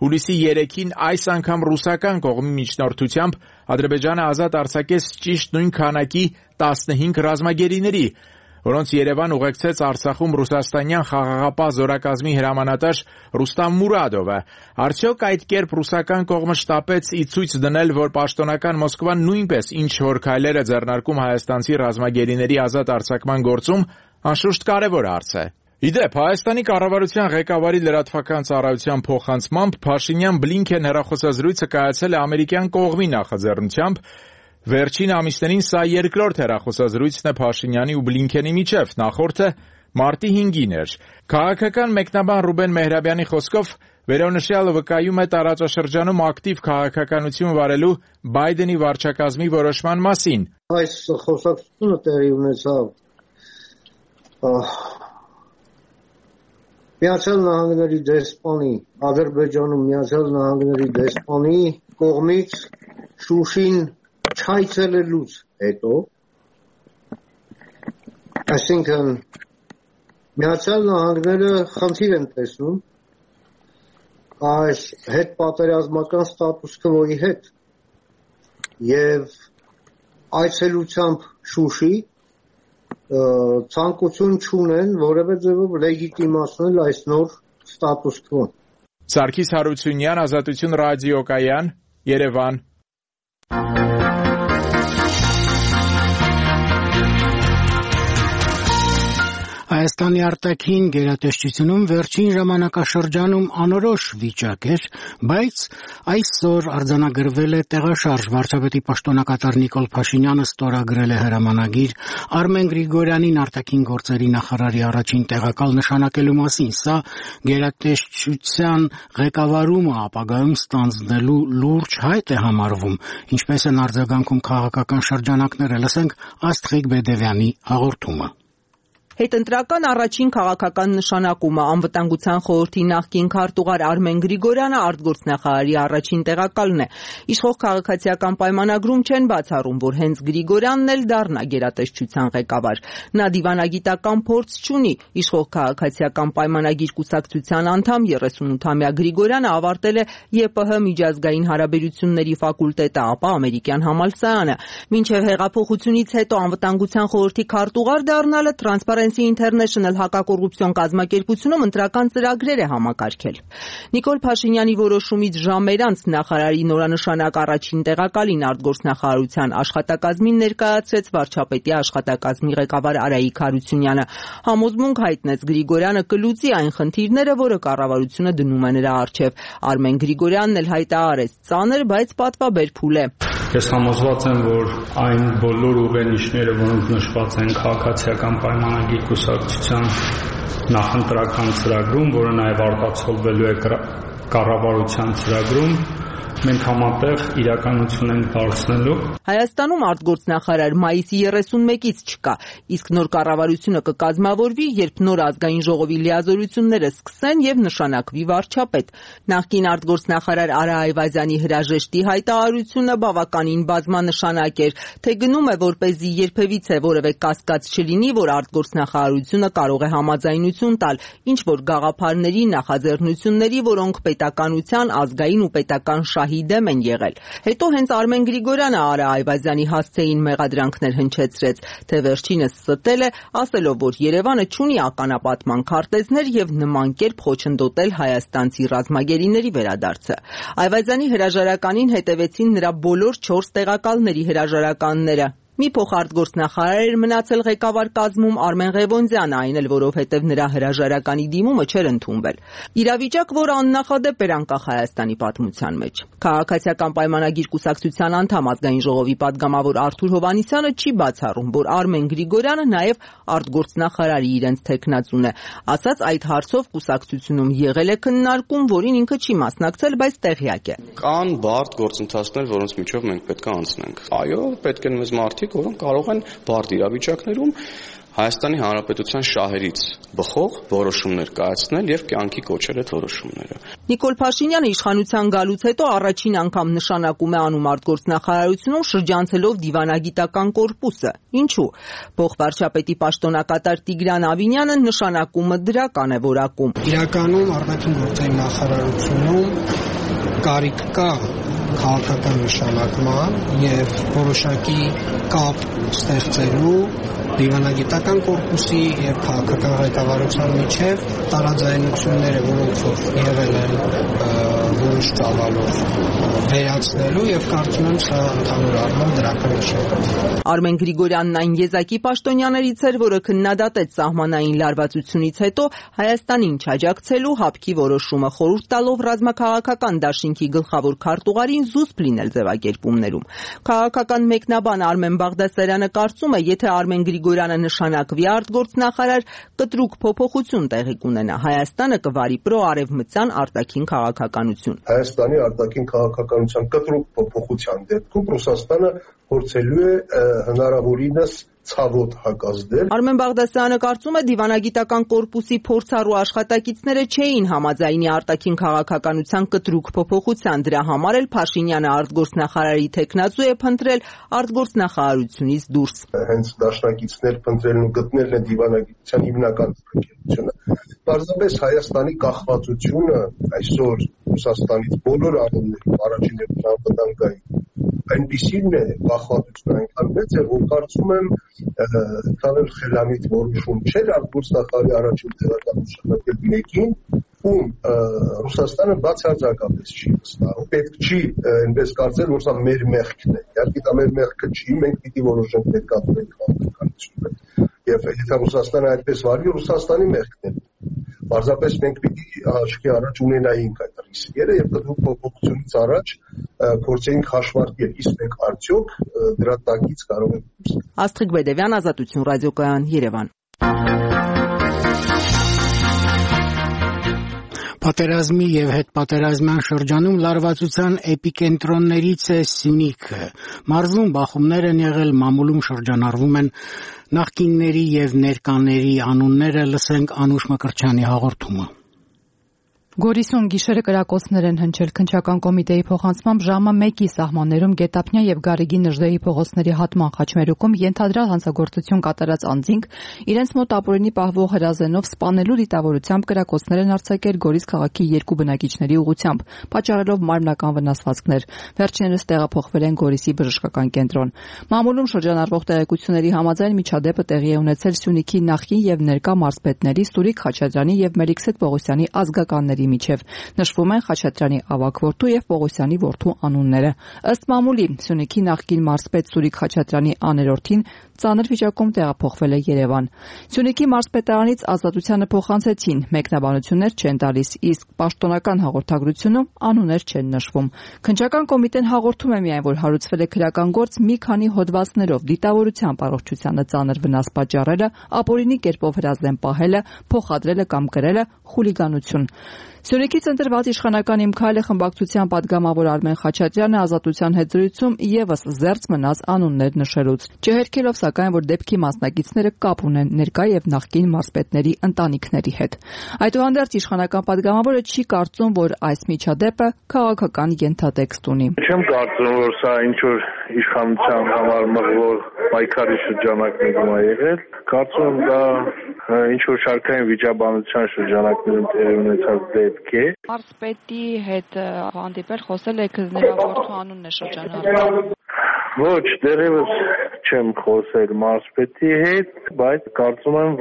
Հուլիսի 3-ին այս անգամ ռուսական կողմի միջնորդությամբ Ադրբեջանը ազատ արձակեց ճիշտ նույն քանակի 15 ռազմագերիների, որոնց Երևան ուղեկցեց Արցախում ռուսաստանյան խաղաղապահ զորակազմի հրամանատար Ռուստամ Մուրադովը։ Արդյոք այդ կերպ ռուսական կողմը շտապեց ի ցույց դնել, որ պաշտոնական Մոսկվան նույնպես ինչ-որ քայլեր է ձեռնարկում հայաստանցի ռազմագերիների ազատ արձակման գործում, անշուշտ կարևոր հարց է։ Իդեպ, Հայաստանի կառավարության ղեկավարի լրատվական ծառայության փոխանցմամբ Փաշինյան-Բլինքեն հեռախոսազրույցը կայացել է ամերիկյան կողմի նախաձեռնությամբ։ Վերջին ամիսներին սա երկրորդ հեռախոսազրույցն է Փաշինյանի ու Բլինքենի միջև, նախորդը մարտի 5-ին էր։ Քաղաքական մեկնաբան Ռուբեն Մեհրաբյանի խոսքով վերոնշյալը վկայում է տարածաշրջանում ակտիվ քաղաքականություն վարելու Բայդենի վարչակազմի որոշման մասին։ Այս խոսակցությունը տեղի ունեցավ Միացյալ Նահանգների դեսպանի, Ադրբեջանում Միացյալ Նահանգների դեսպանի կողմից Շուշին չայցելելուց հետո, այսինքն Միացյալ Նահանգները խնդիր են տեսնում այս հետպատերազմական ստատուս քվոյի հետ եւ այցելությամբ Շուշի ցանկություն չունեն որևէ ձևով լեգիտիմացնել այս նոր ստատուս քվոն։ Սարգիս Հարությունյան, Ազատություն ռադիոկայան, Երևան։ Հայաստանի արտաքին գերատեսչությունում վերջին ժամանակաշրջանում անորոշ վիճակ էր, բայց այսօր արձանագրվել է տեղաշարժ վարչապետի պաշտոնակատար Նիկոլ Փաշինյանը ստորագրել է հրամանագիր Արմեն Գրիգորյանին արտաքին գործերի նախարարի առաջին տեղակալ նշանակելու մասին։ Սա գերատեսչության ղեկավարումը ապագայում ստանձնելու լուրջ հայտ է համարվում, ինչպես են արձագանքում քաղաքական շրջանակները։ Լսենք Աստղիկ Բեդևյանի հաղորդումը։ Հետընտրական առաջին քաղաքական նշանակումը անվտանգության խորհրդի նախկին քարտուղար Արմեն Գրիգորյանը արտգործնախարարի առաջին տեղակալն է։ Իշխող քաղաքացիական պայմանագրում չեն բացառում, որ հենց Գրիգորյանն էլ դառնա գերատեսչության ղեկավար։ Նա դիվանագիտական փորձ չունի։ Իշխող քաղաքացիական պայմանագիր կուսակցության անդամ 38-ամյա Գրիգորյանը ավարտել է ԵՊՀ միջազգային հարաբերությունների ֆակուլտետը, ապա ամերիկյան համալսարանը։ Մինչև հեղափոխությունից հետո անվտանգության խորհրդի քարտուղար դառնալը Transparency International հակակոռուպցիոն կազմակերպությունում ընտրական ծրագրեր է համակարգել։ Նիկոլ Փաշինյանի որոշումից ժամեր անց նախարարի նորանշանակ առաջին տեղակալին արտգործնախարարության աշխատակազմին ներկայացրեց վարչապետի աշխատակազմի ղեկավար Արայիկ Հարությունյանը։ Համոզմունք հայտնեց Գրիգորյանը կլուծի այն խնդիրները, որը կառավարությունը դնում է նրա առջև։ Արմեն Գրիգորյանն էլ հայտարարեց ծանր, բայց պատվաբեր փուլ է։ Ես համոզված եմ, որ այն բոլոր ուղենիշները, որոնք նշված են քաղաքացիական պայմանագիր կուսակցության նախընտրական ծրագրում, որը նաև արտացոլվելու է կառավարության ծրագրում, մենք համատեղ իրականություն ենք դարձնելու։ Հայաստանում արտգործնախարար մայիսի 31-ից չկա, իսկ նոր կառավարությունը կկազմավորվի, երբ նոր ազգային ժողովի լիազորությունները սկսեն եւ նշանակվի վարչապետ։ Նախկին արտգործնախարար Արա Այվազյանի հրաժեշտի հայտարարությունը բավականին բազմանշանակ էր, թե գնում է որպեսզի երբևիցե որևէ կասկած չլինի, որ արտգործնախարարությունը կարող է համաձայնություն տալ ինչ որ գաղափարների, նախաձեռնությունների, որոնք պետականության, ազգային ու պետական շահի դեմ են եղել։ Հետո հենց Արմեն Գրիգորյանը Արա Այվազյանի հասցեին մեղադրանքներ հնչեցրեց, թե վերջինս ստել է, ասելով, որ Երևանը չունի ականապատման քարտեզներ եւ նման կերպ խոչընդոտել հայաստանցի ռազմագերիների վերադարձը։ Այվազյանի հրաժարականին հետևեցին նրա բոլոր 4 տեղակալների հրաժարականները։ Մի փոխարտգործնախարար էր մնացել ղեկավար կազմում Արմեն Ղևոնդյանը, այն էլ որովհետև նրա հրաժարականի դիմումը չէր ընդունվել։ Իրավիճակ, որ աննախադեպ էր անկախ Հայաստանի պատմության մեջ։ Քաղաքացիական պայմանագիր կուսակցության անդամ ազգային ժողովի падգամավոր Արթուր Հովհաննիսյանը չի բացառում, որ Արմեն Գրիգորյանը նաև արտգործնախարարի իրենց թեկնածուն է։ Ասաց այդ հարցով կուսակցությունում եղել է քննարկում, որին ինքը չի մասնակցել, բայց տեղյակ է։ Կան բարդ գործընթացներ, որոնց միջով մենք պետք է անցնենք։ Այո, պետք են մեզ մարդիկ, որոնք կարող են բարդ իրավիճակներում Հայաստանի Հանրապետության շահերից բխող որոշումներ կայացնել եւ կյանքի կոչել այդ որոշումները։ Նիկոլ Փաշինյանը իշխանության գալուց հետո առաջին անգամ նշանակում է անում արտգործնախարարությունում շրջանցելով դիվանագիտական կորպուսը։ Ինչու՞։ Փոխվարչապետի պաշտոնակատար Տիգրան Ավինյանը նշանակումը դրական է որակում։ Իրականում արտաքին գործերի նախարարությունում կարիք կա քաղաքական նշանակման եւ որոշակի կապ ստեղծելու դիվանագիտական կորպուսի եւ քաղաքական ղեկավարության միջև տարաձայնությունները, որոնք որ եղել են որոշ ծավալով վերացնելու եւ կարծում եմ սա ընդհանուր առմամբ դրական նշանակում է։ Արմեն Գրիգորյանն այն եզակի պաշտոնյաներից էր, որը քննադատեց սահմանային լարվածությունից հետո Հայաստանին չաջակցելու ՀԱՊԿ-ի որոշումը, խորհուրդ տալով ռազմաքաղաքական դաշինքի գլխավոր քարտուղարին զուսպ լինել ձևակերպումներում։ Քաղաքական մեկնաբան Արմեն Բաղդասարյանը կարծում է, եթե Արմեն Գրիգորյանը նշանակվի արտգործնախարար, կտրուկ փոփոխություն տեղի կունենա։ Հայաստանը կվարի պրոարևմտյան արտաքին քաղաքականություն։ Հայաստանի արտաքին քաղաքականության կտրուկ փոփոխության դեպքում Ռուսաստանը փորձելու է հնարավորինս ցավոտ հակազդել։ Արմեն Բաղդասարյանը կարծում է դիվանագիտական կորպուսի փորձառու աշխատակիցները չէին համաձայնի արտաքին քաղաքականության կտրուկ փոփոխության, դրա համար էլ Փաշինյանը արտգործնախարարի թեկնածու է փնտրել արտգործնախարարությունից դուրս։ Հենց դաշնակիցներ փնտրելն ու գտնելն է դիվանագիտության հիմնական ծրագիրությունը։ Պարզապես Հայաստանի կախվածությունը այսօր Ռուսաստանից բոլոր առումներով առաջին եւ անվտանգային այնպիսին է կախվածությունը այնքան մեծ է, որ կարծում եմ ընդհանուր խելամիտ որոշում չէր արտգործնախարարի առաջին տեղական նշանակել մեկին, ում Ռուսաստանը բացարձակապես չի վստահում։ Պետք չի այնպես կարծել, որ սա մեր մեղքն է։ Իհարկե դա մեր մեղքը չի, մենք պիտի որոշենք ներկայացնել քաղաքականությունը։ Եվ եթե Ռուսաստանը այդպես վարվի, Ռուսաստանի մեղքն է։ Պարզապես մենք պիտի աչքի առաջ ունենայինք այդ ռիսկերը եւ կտրուկ փոփոխությունից առաջ փորձեինք հաշվարկել, իսկ մենք արդյոք դրա տակից կարող ենք դուրս գալ։ Աստղիկ Բեդևյան, Ազատություն ռադիոկայան, Երևան։ Պատերազմի եւ հետպատերազմյան շրջանում լարվածության էպիկենտրոններից է Սյունիքը։ Մարզում բախումներ են եղել, մամուլում շրջանառվում են նախկինների եւ ներկաների անունները, լսենք Անուշ Մկրտչյանի հաղորդումը։ Գորիսում գիշերը կրակոցներ են հնչել քննչական կոմիտեի փոխանցմամբ ժամը 1-ի սահմաններում Գետափնյա եւ Գարեգի Նժդեհի փողոցների հատման խաչմերուկում ենթադրյալ հանցագործություն կատարած անձինք իրենց մոտ ապօրինի պահվող հրազենով սպանելու դիտավորությամբ կրակոցներ են արձակել Գորիս քաղաքի 2 բնակիչների ուղղությամբ, պատճառելով մարմնական վնասվածքներ։ Վերջիններս տեղափոխվել են Գորիսի բժշկական կենտրոն։ Մամուլում շրջանառվող տեղեկությունների համաձայն միջադեպը տեղի է ունեցել Սյունիքի նախկին եւ ներկա մարզպետների Սուրիկ Խաչատրյանի եւ Մելիքսեթ Պողոսյանի ազգականների միջև նշվում են Խաչատրյանի ավագ որդու եւ Պողոսյանի որդու անունները։ Ըստ մամուլի Սյունիքի նախկին մարզպետ Սուրիկ Խաչատրյանի աներորդին ծանր վիճակում տեղափոխվել է Երևան։ Սյունիքի մարզպետարանից Ազատությանը փոխանցեցին, մեկնաբանություններ չեն տալիս, իսկ պաշտոնական հաղորդագրությունում անուններ չեն նշվում։ Քննչական կոմիտեն հաղորդում է միայն, որ հարուցվել է քրական գործ մի քանի հոդվածներով, դիտավորությամբ առողջությանը ծանր վնաս պատճառելը, ապօրինի կերպով հրազդեն պահելը, փոխադրելը կամ կրելը, խուլիգանություն։ Սյունիքից ընտրված իշխանական Իմ քայլը խմբակցության падգամավոր Արմեն Խաչատրյանը Ազատության հետ զրույցում եւս զերծ մնաց անուններ նշելուց, չհերքելով սակայն, որ դեպքի մասնակիցները կապ ունեն ներկա եւ նախկին մարզպետների ընտանիքների հետ։ Այդուհանդերձ իշխանական падգամավորը չի կարծում, որ այս միջադեպը քաղաքական ենթատեքստ ունի։ Չեմ կարծում, որ սա ինչ որ իշխանության համար մղվող պայքարի շրջանակներում է եղել։ Կարծում եմ դա ինչ որ շարքային վիճաբանության շրջանակներում տեղի ունեցած դեպք է։ Մարզպետի հետ հանդիպել, խոսել եք, նրա որդու անունն է շրջանառվել։ Ոչ, դեռևս չեմ խոսել մարզպետի հետ, բայց կարծում եմ,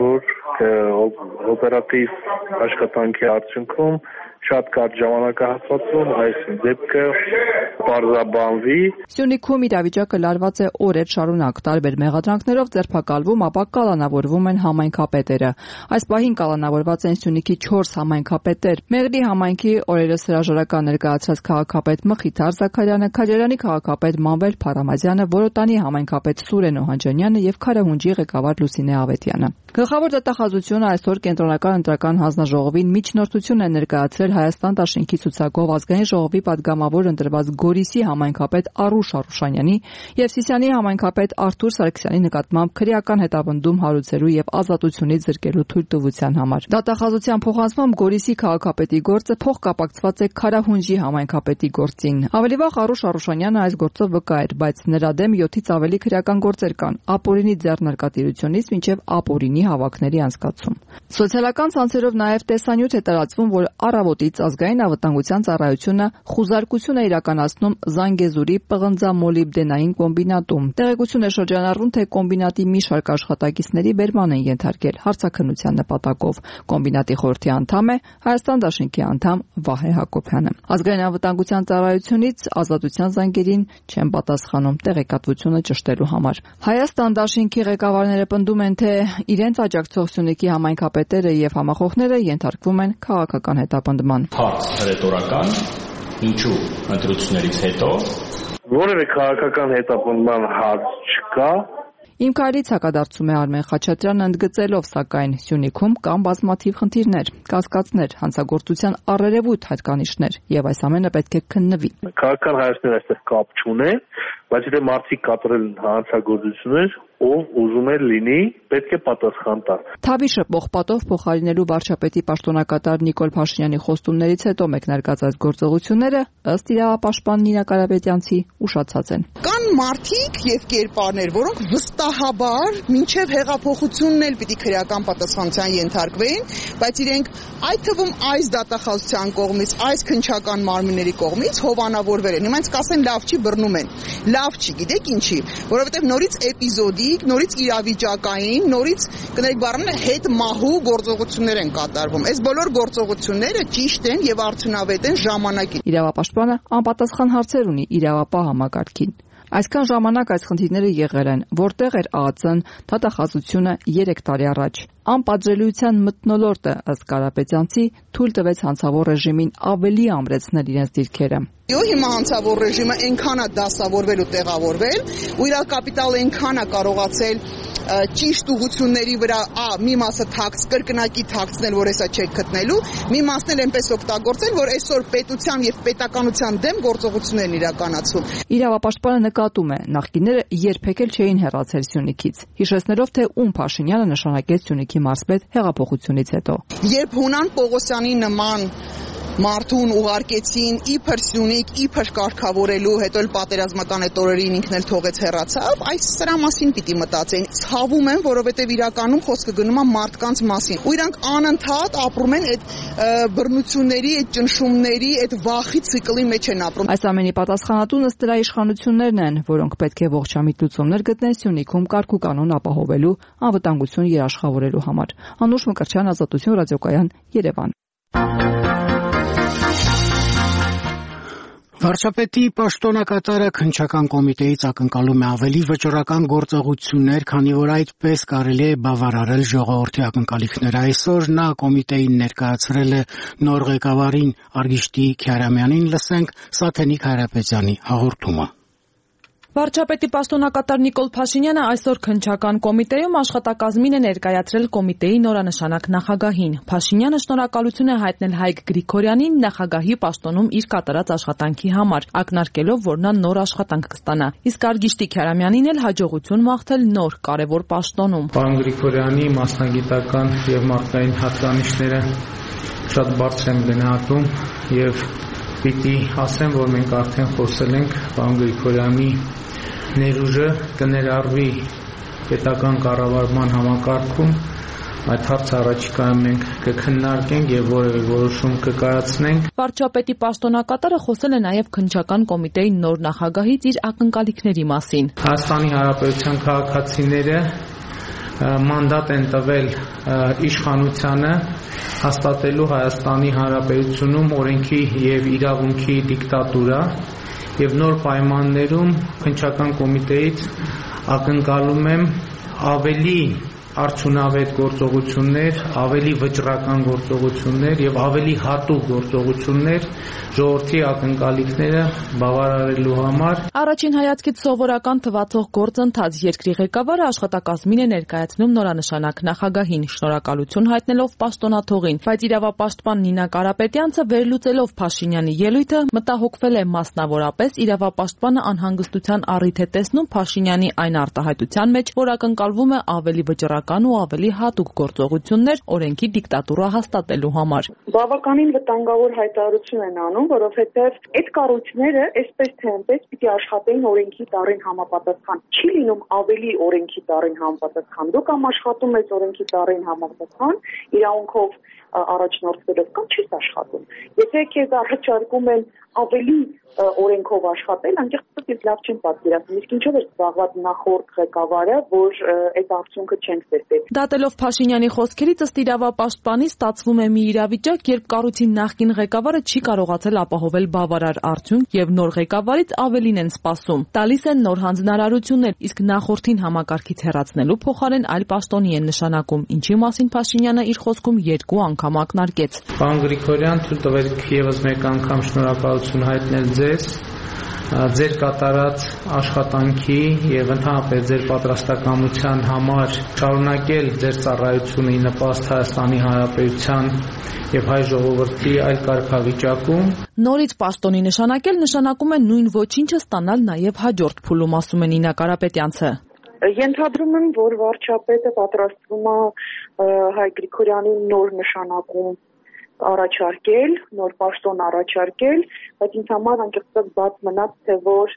որ օպերատիվ աշխատանքի արդյունքում շատ կարճ ժամանակահատվածում այս դեպքը պարզաբանվի։ Սյունիքում իրավիճակը լարված է օրեր շարունակ, տարբեր մեղադրանքներով ձերբակալվում, ապա կալանավորվում են համայնքապետերը։ Այս պահին կալանավորված են Սյունիքի 4 համայնքապետեր։ Մեղրի համայնքի օրերս հրաժարական ներկայացրած քաղաքապետ Մխիթար Զաքարյանը, Քաջարյանի քաղաքապետ Մանվել Փարամազյանը, Որոտանի համայնքապետ Սուրեն Օհանջանյանը եւ Քարահունջի ղեկավար Լուսինե Ավետյանը։ Գլխավոր դատախազությունը այսօր կենտրոնական ընտրական հանձնաժողովին միջնորդություն է ներկայացրել ընդունել Հայաստան դաշինքի ցուցակով ազգային ժողովի պատգամավոր ընտրված Գորիսի համայնքապետ Արուշ Արուշանյանի եւ Սիսիանի համայնքապետ Արթուր Սարգսյանի նկատմամբ քրեական հետապնդում հարուցելու եւ ազատությունից զրկելու թույլտվության համար։ Դատախազության փոխանցմամբ Գորիսի քաղաքապետի գործը փոխկապակցված է Քարահունջի համայնքապետի գործին։ Ավելի վաղ Արուշ Արուշանյանը այս գործով վկա էր, բայց նրա դեմ 7-ից ավելի քրեական գործեր կան՝ ապօրինի ձեռնարկատիրությունից մինչև ապօրինի հավաքների անցկացում։ Սոցիալական ցանցերով նաև տեսանյութ է տարածվում, որ առավոտից ազգային անվտանգության ծառայությունը խուզարկություն է իրականացնում Զանգեզուրի պղնձամոլիբդենային կոմբինատում։ Տեղեկություն է շրջանառվում, թե կոմբինատի մի շարք աշխատակիցների բերման են ենթարկել հարցաքննության նպատակով։ Կոմբինատի խորհրդի անդամ է Հայաստան դաշինքի անդամ Վահե Հակոբյանը։ Ազգային անվտանգության ծառայությունից ազատության զանգերին չեն պատասխանում տեղեկատվությունը ճշտելու համար։ Հայաստան դաշինքի ղեկավարները պնդում են, թե իրենց աջակցող Սյունիքի համայնքապետերը եւ համախոհները ենթարկվում են քաղաքական հետապնդման։ Հարց հրետորական, ինչու ընտրություններից հետո որևէ քաղաքական հետապնդման հարց չկա։ Իմ քայլից հակադարձում է Արմեն Խաչատրյանը, ընդգծելով, սակայն Սյունիքում կան բազմաթիվ խնդիրներ, կասկածներ, հանցագործության առերևույթ հատկանիշներ, եւ այս ամենը պետք է քննվի։ Քաղաքական հայացքներ այստեղ կապ չունեն, բայց եթե մարդիկ կատարել հանցագործություններ, ով ուզում է լինի, պետք է պատասխան տա։ Թավի շփող պատով փոխարինելու վարչապետի պաշտոնակատար Նիկոլ Փաշինյանի խոստումներից հետո մեկնարկած այս գործողությունները ըստ իրավապաշտպան Նինա Կարապետյանցի ուշացած են։ Կան մարդիկ եւ կերպարներ, որոնք վստահաբար մինչեւ հեղափոխությունն էլ պիտի քրեական պատասխանության ենթարկվեին, բայց իրենք այդ թվում այս դատախազության կողմից, այս քննչական մարմինների կողմից հովանավորվել են։ Հիմա ինձ կասեն լավ չի, բռնում են։ Լավ չի, գիտեք ինչի, որովհետեւ նորից էպիզոդիկ, նորից իրավիճակային, նորից կներեք բառը հետ մահու գործողություններ են կատարվում։ Այս բոլոր գործողությունները ճիշտ են եւ արդյունավետ են ժամանակին։ Իրավապաշտպանը անպատասխան հարցեր ունի իրավապահ համակարգին։ Այսքան ժամանակ այս խնդիրները եղել են, որտեղ էր ԱԱՑ-ն, դատախազությունը 3 տարի առաջ։ Անպատժելիության մթնոլորտը ըստ Կարապետյանցի թույլ տվեց հանցավոր ռեժիմին ավելի ամրեցնել իրենց դիրքերը։ Հիմա հանցավոր ռեժիմը այնքան է դասավորվել ու տեղավորվել, ու իր կապիտալը այնքան է կարողացել ճիշտ ուղղությունների վրա մի մասը կրկնակի թաքցնել, որ հեսա չեք գտնելու, մի մասն էլ այնպես օգտագործել, որ այսօր պետության եւ պետականության դեմ գործողություններ են իրականացվում։ Իրավապաշտպանը նկատում է, նախկինները երբեք էլ չէին հեռացել Սյունիքից, հիշեցնելով, թե ում Փաշինյանը նշանակեց Սյունիքի մարզպետ հեղափոխությունից հետո։ Երբ Հունան Պողոսյանի նման մարդուն ուղարկեցին իբր Սյունիք, իբր կարգավորելու, հետո էլ պատերազմական այդ օրերին ինքն էլ թողեց հեռացավ, այս սրա մասին պիտի մտածեն։ Ցավում են, որովհետև իրականում խոսքը գնում է մարդկանց մասին։ Ու իրանք անընդհատ ապրում են այդ բռնությունների, այդ ճնշումների, այդ վախի ցիկլի մեջ են ապրում։ Այս ամենի պատասխանատուն ըստ դրա իշխանություններն են, որոնք պետք է ողջամիտ լուծումներ գտնեն Սյունիքում կարգ ու կանոն ապահովելու, անվտանգություն երաշխավորելու համար։ Անուշ Մկրտչյան, Ազատություն, Ռադիոկայան, Երևան։ Վարչապետի պաշտոնակատարը քննչական կոմիտեից ակնկալում է ավելի վճռական գործողություններ, քանի որ այդպես կարելի է բավարարել ժողովրդի ակնկալիքները։ Այսօր նա կոմիտեին ներկայացրել է նոր ղեկավարին Արգիշտի Քյարամյանին, լսենք Սաթենիկ Հայրապետյանի հաղորդումը։ Վարչապետի պաշտոնակատար Նիկոլ Փաշինյանը այսօր քննչական կոմիտեում աշխատակազմին է ներկայացրել կոմիտեի նորանշանակ նախագահին։ Փաշինյանը շնորհակալություն է հայտնել Հայկ Գրիգորյանին նախագահի պաշտոնում իր կատարած աշխատանքի համար, ակնարկելով, որ նա նոր աշխատանք կստանա։ Իսկ Արգիշտի Քյարամյանին էլ հաջողություն մաղթել նոր կարևոր պաշտոնում։ Պարոն Գրիգորյանի մասնագիտական եւ մարդկային հատկանիշները շատ բարձր են գնահատում եւ պիտի ասեմ, որ մենք արդեն խոսել ենք պարոն Գրիգորյանի ներուժը կներառվի պետական կառավարման համակարգում, այդ հարցը առաջիկայում մենք կքննարկենք եւ որևէ որոշում կկայացնենք։ Վարչապետի պաշտոնակատարը խոսել է նաեւ քննչական կոմիտեի նոր նախագահից իր ակնկալիքների մասին։ Հայաստանի Հանրապետության քաղաքացիները մանդատ են տվել իշխանությանը հաստատելու Հայաստանի Հանրապետությունում օրենքի եւ իրավունքի դիկտատուրա եւ նոր պայմաններում քննչական կոմիտեից ակնկալում եմ ավելի արդյունավետ գործողություններ, ավելի վճռական գործողություններ եւ ավելի հատուկ գործողություններ ժողովրդի ակնկալիքները բավարարելու համար։ Առաջին հայացքից սովորական թվացող գործընթաց երկրի ղեկավարը աշխատակազմին է ներկայացնում նորանշանակ նախագահին, շնորհակալություն հայտնելով պաշտոնաթողին, բայց իրավապաշտպան Նինա Կարապետյանցը վերլուծելով Փաշինյանի ելույթը մտահոգվել է մասնավորապես իրավապաշտպանը անհանգստության առիթ է տեսնում Փաշինյանի այն արտահայտության մեջ, որ ակնկալվում է ավելի վճռական ու ավելի հատուկ գործողություններ օրենքի դիկտատուրա հաստատելու համար։ Բավականին վտանգավոր հայտարարություն են անում, որովհետև այդ կառույցները այսպես թե այնպես պիտի աշխատեին օրենքի տառին համապատասխան։ Չի լինում ավելի օրենքի տառին համապատասխան։ Դու կամ աշխատում ես օրենքի տառին համապատասխան, իրավունքով առաջնորդվելով կամ չես աշխատում։ Եթե քեզ առաջարկում են ավելի օրենքով աշխատել, անկեղծ ես լավ չեմ պատկերացնում, իսկ ինչով էր զբաղված նախորդ ղեկավարը, որ այդ արդյունքը չենք տեսել։ Դատելով Փաշինյանի խոսքերից ըստ իրավապաշտպանի ստացվում է մի իրավիճակ, երբ կառույցի նախկին ղեկավարը չի կարողացել ապահովել բավարար արդյունք եւ նոր ղեկավարից ավելին են սպասում։ Տալիս են նոր հանձնարարություններ, իսկ նախորդին համակարգից հեռացնելու փոխարեն այլ պաշտոնի են նշանակում, ինչի մասին Փաշինյանը իր խոսքում 2 անգամ ակնարկեց։ Պարոն Գրիգորյան, թույլ տվեք եւս մեկ անգամ շնորհակալություն հայտնել ձեր կատարած աշխատանքի եւ ընդհանրապես ձեր պատրաստակամության համար շարունակել ձեր ծառայությունը ի նպաստ Հայաստանի Հանրապետության եւ հայ ժողովրդի այլ կարգավիճակում։ Նորից պաշտոնի նշանակել նշանակում է նույն ոչինչը ստանալ նաեւ հաջորդ փուլում, ասում է Նինա Կարապետյանցը։ Ենթադրում եմ, որ վարչապետը պատրաստվում է Հայ Գրիգորյանին նոր նշանակում առաջարկել, նոր պաշտոն առաջարկել, բայց ինձ համար անկեղծ բաց մնաց, թե որ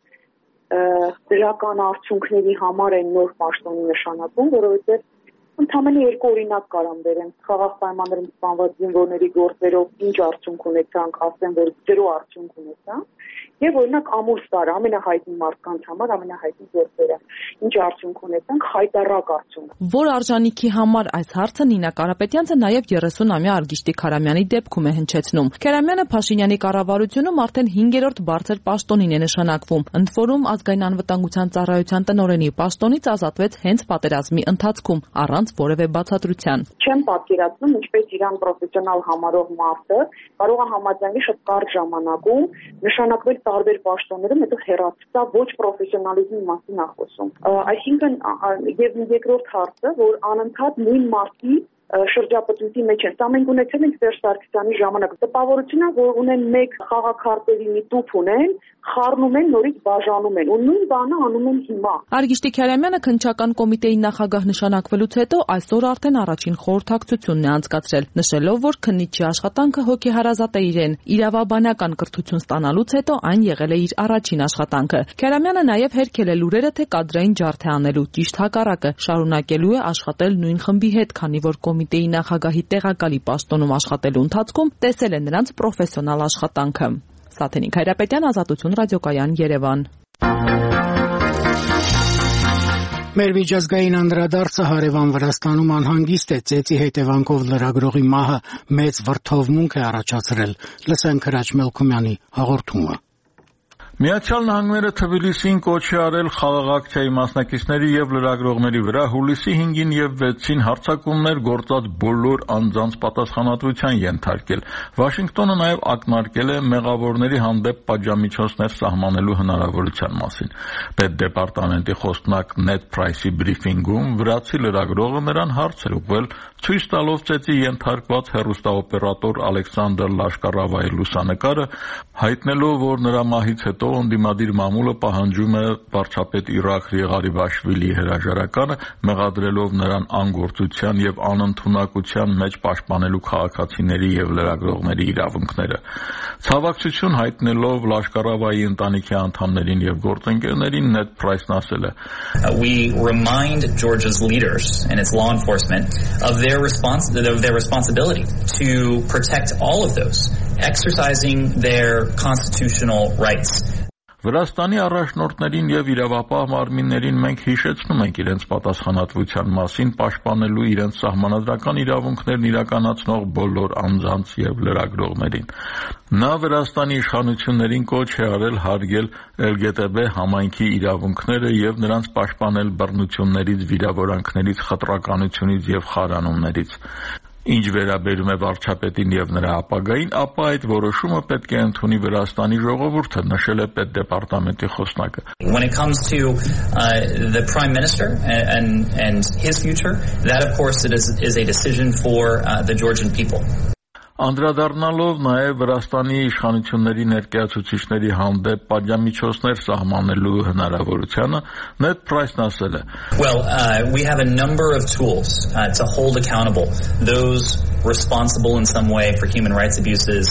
դրական արդյունքների համար են նոր պաշտոնի նշանակում, որովհետև ընդամենը 2 օրինակ կարամ բերեմ։ Խաղաղ պայմաններում սպանված զինվորների գործերով ինչ արդյունք ունեցանք, ասեմ, որ 0 արդյունք ունեցանք, եւ օրինակ Ամուլստար ամենահայտնի մարդկանց համար ամենահայտնի գործերը ինչ արդյունք ունեցանք, հայտարարակ արդյունք։ Որ արժանիքի համար այս հարցը Նինա Կարապետյանցը նաեւ 30-ամյա Արգիշտի Քարամյանի դեպքում է հնչեցնում։ Քարամյանը Փաշինյանի կառավարությունում արդեն 5-րդ բարձր պաշտոնին է նշանակվում։ Ընդ որում ազգային անվտանգության ծառայության տնօրենի պաշտոնից ազատվեց հենց պատերազմի ընթացքում առանց որևէ բացատրության։ Չեմ պատկերացնում, ինչպես իրան պրոֆեսիոնալ համարող մարդը կարող է համաձայնի շատ կարճ ժամանակում նշանակվել տարբեր պաշտոններում, հետո հեռացա ոչ պրոֆեսիոնալիզմի մասին ախոսում։ Այսինքն եւ երկրորդ հարցը, որ անընդհատ նույն մարդի շրջապտույտի մեջ են։ Սա մենք ունեցել ենք Սերժ Սարգսյանի ժամանակ։ Տպավորությունն է, որ ունեն մեկ խաղաքարտերի մի տուփ ունեն, խառնում են, նորից բաժանում են, ու նույն բանը անում են հիմա։ Արգիշտի Քարամյանը քննչական կոմիտեի նախագահ նշանակվելուց հետո այսօր արդեն առաջին խորհրդակցությունն է անցկացրել, նշելով, որ քննիչի աշխատանքը հոգեհարազատ է իրեն։ Իրավաբանական կրթություն ստանալուց հետո այն եղել է իր առաջին աշխատանքը։ Քարամյանը նաև հերքել է լուրերը, թե կադրային ջարդ է անելու, ճիշտ հակառակը, շարունակելու է աշխատել նույն խմբի հետ, քանի որ կոմիտեի նախագահի տեղակալի պաշտոնում աշխատելու ընթացքում տեսել է նրանց պրոֆեսիոնալ աշխատանքը։ Սաթենիկ Հայրապետյան, Ազատություն ռադիոկայան, Երևան։ Մեր միջազգային անդրադարձը հարևան Վրաստանում անհանգիստ է, ծեծի հետևանքով լրագրողի մահը մեծ վրդովմունք է առաջացրել։ Լսենք Հրաչ Մելքումյանի հաղորդումը։ Միացյալ Նահանգները Թբիլիսին կոչ է արել խաղաղ ակցիայի մասնակիցների եւ լրագրողների վրա հուլիսի 5-ին եւ 6-ին հարձակումներ գործած բոլոր անձանց պատասխանատվության ենթարկել։ Վաշինգտոնը նաեւ ակնարկել է մեղավորների հանդեպ պատժամիջոցներ սահմանելու հնարավորության մասին։ Պետդեպարտամենտի խոսնակ Նեդ Պրայսի բրիֆինգում վրացի լրագրողը նրան հարց էր ուղղել, ցույց տալով ծեծի ենթարկված հեռուստաօպերատոր Ալեքսանդր Լաշկարավայի լուսանկարը, հայտնելով, որ նրա մահից հետո ընդդիմադիր մամուլը պահանջում է վարչապետ Իրաքլի Ղարիբաշվիլիի հրաժարականը, մեղադրելով նրան անգործության եւ անընդունակության մեջ պաշտպանելու քաղաքացիների եւ լրագրողների իրավունքները։ Ցավակցություն հայտնելով Լաշկարավայի ընտանիքի անդամներին եւ գործընկերներին Նեդ Պրայսն ասել է. We remind Georgia's leaders and its law enforcement of their responsibility to protect all of those exercising their constitutional rights. Վրաստանի առաջնորդներին եւ իրավապահ մարմիններին մենք հիշեցնում ենք իրենց պատասխանատվության մասին պաշտպանելու իրենց սահմանադրական իրավունքներն իրականացնող բոլոր անձանց եւ լրագրողներին։ Նա Վրաստանի իշխանություններին կոչ է արել հարգել LGTB համայնքի իրավունքները եւ նրանց պաշտպանել բռնություններից, վիրավորանքներից, խտրականությունից եւ խարանումներից։ Ինչ վերաբերում է վարչապետին եւ նրա ապագային, ապա այդ որոշումը պետք է ընդունի Վրաստանի ժողովուրդը, նշել է պետդեպարտամենտի խոսնակը։ When it comes to the Prime Minister and his future, that of course is a decision for the Georgian people. Անդրադառնալով նաև Վրաստանի իշխանությունների ներկայացուցիչների հանդեպ պատժամիջոցներ սահմանելու հնարավորությանը, Ned Price-ն ասել է. Well, we have a number of tools to hold accountable those responsible in some way for human rights abuses,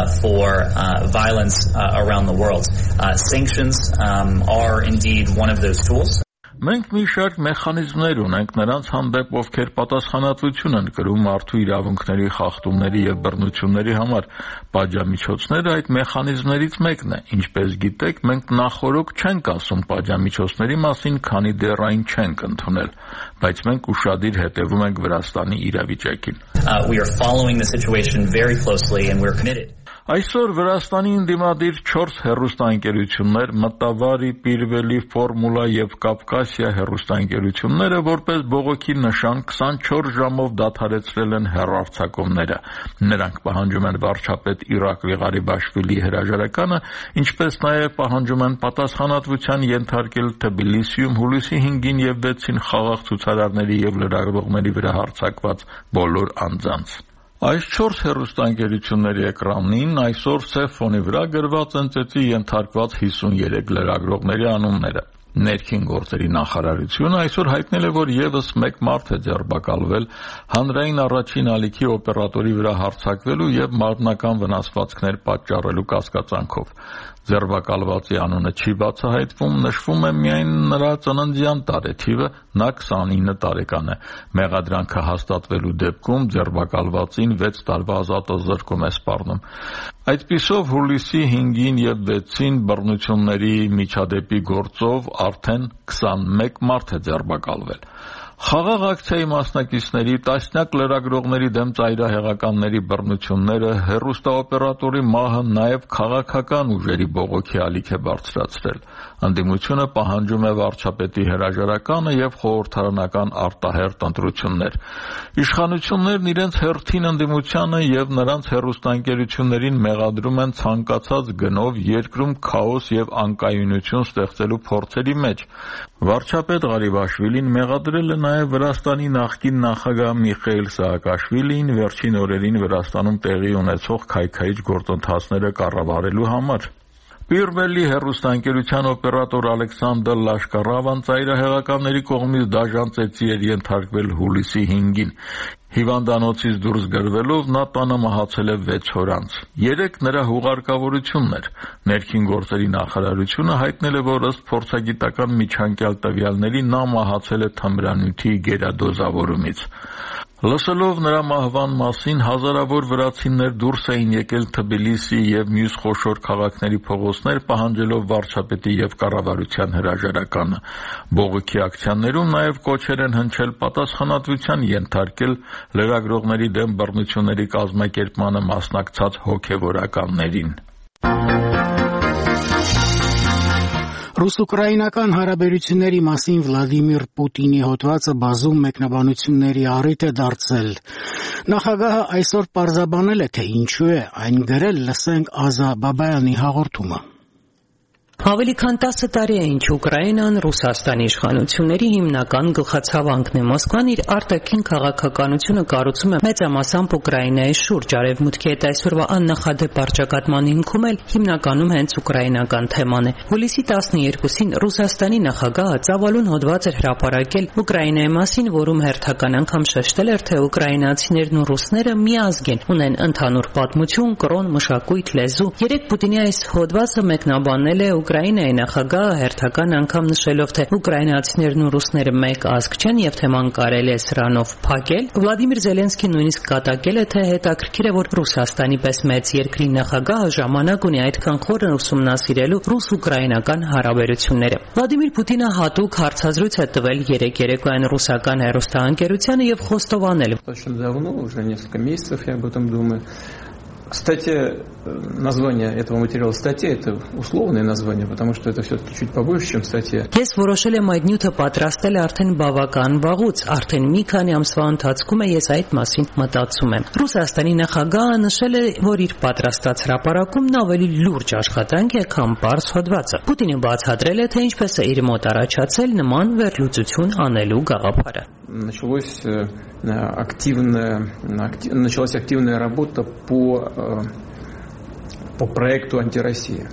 for violence around the world. Sanctions are indeed one of those tools. Մենք մի շարք մեխանիզմներ ունենք նրանց հանդեպ, ովքեր պատասխանատվություն են կրում մարդու իրավունքների խախտումների եւ բռնությունների համար։ Պատժամիջոցները այդ մեխանիզմներից մեկն է։ Ինչպես գիտեք, մենք նախորոք չենք ասում պատժամիջոցների մասին, քանի դեռ այն չենք ընդունել, բայց մենք ուշադիր հետևում ենք Վրաստանի իրավիճակին։ We are following the situation very closely and we're committed. Այսօր Վրաստանի ընդդիմադիր 4 հեռուստաընկերություններ՝ Մտավարի, Պիրվելի, Ֆորմուլա եւ Կավկասիա հեռուստաընկերությունները որպես բողոքի նշան 24 ժամով դադարեցրել են հեռարձակումները։ Նրանք պահանջում են վարչապետ Իրակլի Ղարիբաշվիլի հրաժարականը, ինչպես նաեւ պահանջում են պատասխանատվության ենթարկել Թբիլիսիում հուլիսի 5-ին եւ 6-ին խաղաղ ցուցարարների եւ լրագրողների վրա հարձակված բոլոր անձանց։ Այս 4 հեռուստաընկերությունների էկրանին այսօր սև ֆոնի վրա գրված են ծեծի ենթարկված 53 լրագրողների անունները։ Ներքին գործերի նախարարությունը այսօր հայտնել է, որ եւս մեկ մարդ է ձերբակալվել հանրային առաջին ալիքի օպերատորի վրա հարձակվելու եւ մարմնական վնասվածքներ պատճառելու կասկածանքով։ Ձերբակալվածի անունը չի բացահայտվում, նշվում է միայն նրա ծննդյան տարեթիվը, նա 29 տարեկան է։ Մեղադրանքը հաստատվելու դեպքում ձերբակալվածին 6 տարվա ազատազրկում է սպառնում։ Այդպիսով հուլիսի 5-ին եւ 6-ին բռնությունների միջադեպի գործով արդեն 21 մարդ է ձերբակալվել։ Խաղաղ ակցիայի մասնակիցների, տասնյակ լրագրողների դեմ ծայրահեղականների բռնությունները, հեռուստաօպերատորի մահը նաև քաղաքական ուժերի բողոքի ալիք է բարձրացրել։ Ընդդիմությունը պահանջում է վարչապետի հրաժարականը եւ խորհրդարանական արտահերթ ընտրություններ։ Իշխանություններն իրենց հերթին ընդդիմությանը եւ նրանց հեռուստաընկերություններին մեղադրում են ցանկացած գնով երկրում քաոս եւ անկայունություն ստեղծելու փորձերի մեջ։ Վարչապետ Ղարիբաշվիլին մեղադրել է նաև Վրաստանի նախկին նախագահ Միխայիլ Սահակաշվիլիին վերջին օրերին Վրաստանում տեղի ունեցող քայքայիչ գործընթացները կառավարելու համար։ Պիրվելի հեռուստաընկերության օպերատոր Ալեքսանդր Լաշկարավան ծայրահեղականների կողմից դաժան ծեծի էր ենթարկվել հուլիսի 5-ին։ Հիվանդանոցից դուրս գրվելով նա տանը մահացել է 6 օր անց։ Երեկ նրա հուղարկավորությունն էր։ Ներքին գործերի նախարարությունը հայտնել է, որ ըստ փորձագիտական միջանկյալ տվյալների նա մահացել է թմրանյութի գերադոզավորումից։ Լսելով նրա մահվան մասին հազարավոր վրացիներ դուրս էին եկել Թբիլիսի եւ մյուս խոշոր քաղաքների փողոցներ պահանջելով վարչապետի եւ կառավարության հրաժարականը։ Բողոքի ակցիաներում նաեւ կոչեր են հնչել պատասխանատվության ենթարկել լրագրողների դեմ բռնությունների կազմակերպմանը մասնակցած հոգեվորականներին։ Ռուս-ուկրաինական հարաբերությունների մասին Վլադիմիր Պուտինի հոդվածը բազում մեկնաբանությունների առիթ է դարձել։ Նախագահը այսօր պարզաբանել է, թե ինչու է այն գրել, լսենք Ազա Բաբայանի հաղորդումը։ Ավելի քան 10 տարի է ինչ Ուկրաինան Ռուսաստանի իշխանությունների հիմնական գլխացավանքն է։ Մոսկվան իր արտաքին քաղաքականությունը կառուցում է մեծամասամբ Ուկրաինայի շուրջ։ Արևմուտքի հետ այսօրվա աննախադեպ առճակատման հիմքում էլ հիմնականում հենց ուկրաինական թեման է։ Հուլիսի 12-ին Ռուսաստանի նախագահը ծավալուն հոդված էր հրապարակել Ուկրաինայի մասին, որում հերթական անգամ շեշտել էր, թե ուկրաինացիներն ու ռուսները միազգ են, ունեն ընդհանուր պատմություն, կրոն, մշակույթ, լեզու։ Երեք Պուտինի այս հոդվածը մեկնաբանել է Ուկրաինայի նախագահը հերթական անգամ նշելով, թե ուկրաինացիներն ու ռուսները մեկ ազգ չեն եւ թեման կարելի է սրանով փակել, Վլադիմիր Զելենսկին նույնիսկ կատակել է, թե հետաքրքիր է, որ Ռուսաստանի պես մեծ երկրի նախագահը ժամանակ ունի այդքան խորը ուսումնասիրելու ռուս-ուկրաինական հարաբերությունները։ Վլադիմիր Պուտինը հատուկ հարցազրույց է տվել երեկ երեկոյան ռուսական հեռուստաընկերությանը եւ խոստովանել. Кстати, название этого материала статья – это условное название, потому что это все-таки чуть побольше, чем статья. Ես որոշել եմ այդ նյութը պատրաստել արդեն բավական վաղուց, արդեն մի քանի ամսվա ընթացքում ես այդ մասին մտածում եմ։ Ռուսաստանի նախագահը նշել է, որ իր պատրաստած հրապարակումն ավելի լուրջ աշխատանք է, քան պարզ հոդվածը։ Պուտինը բացատրել է, թե ինչպես է իր մոտ առաջացել նման վերլուծություն անելու գաղափարը։ Началась активная работа по проекту «Антироссия».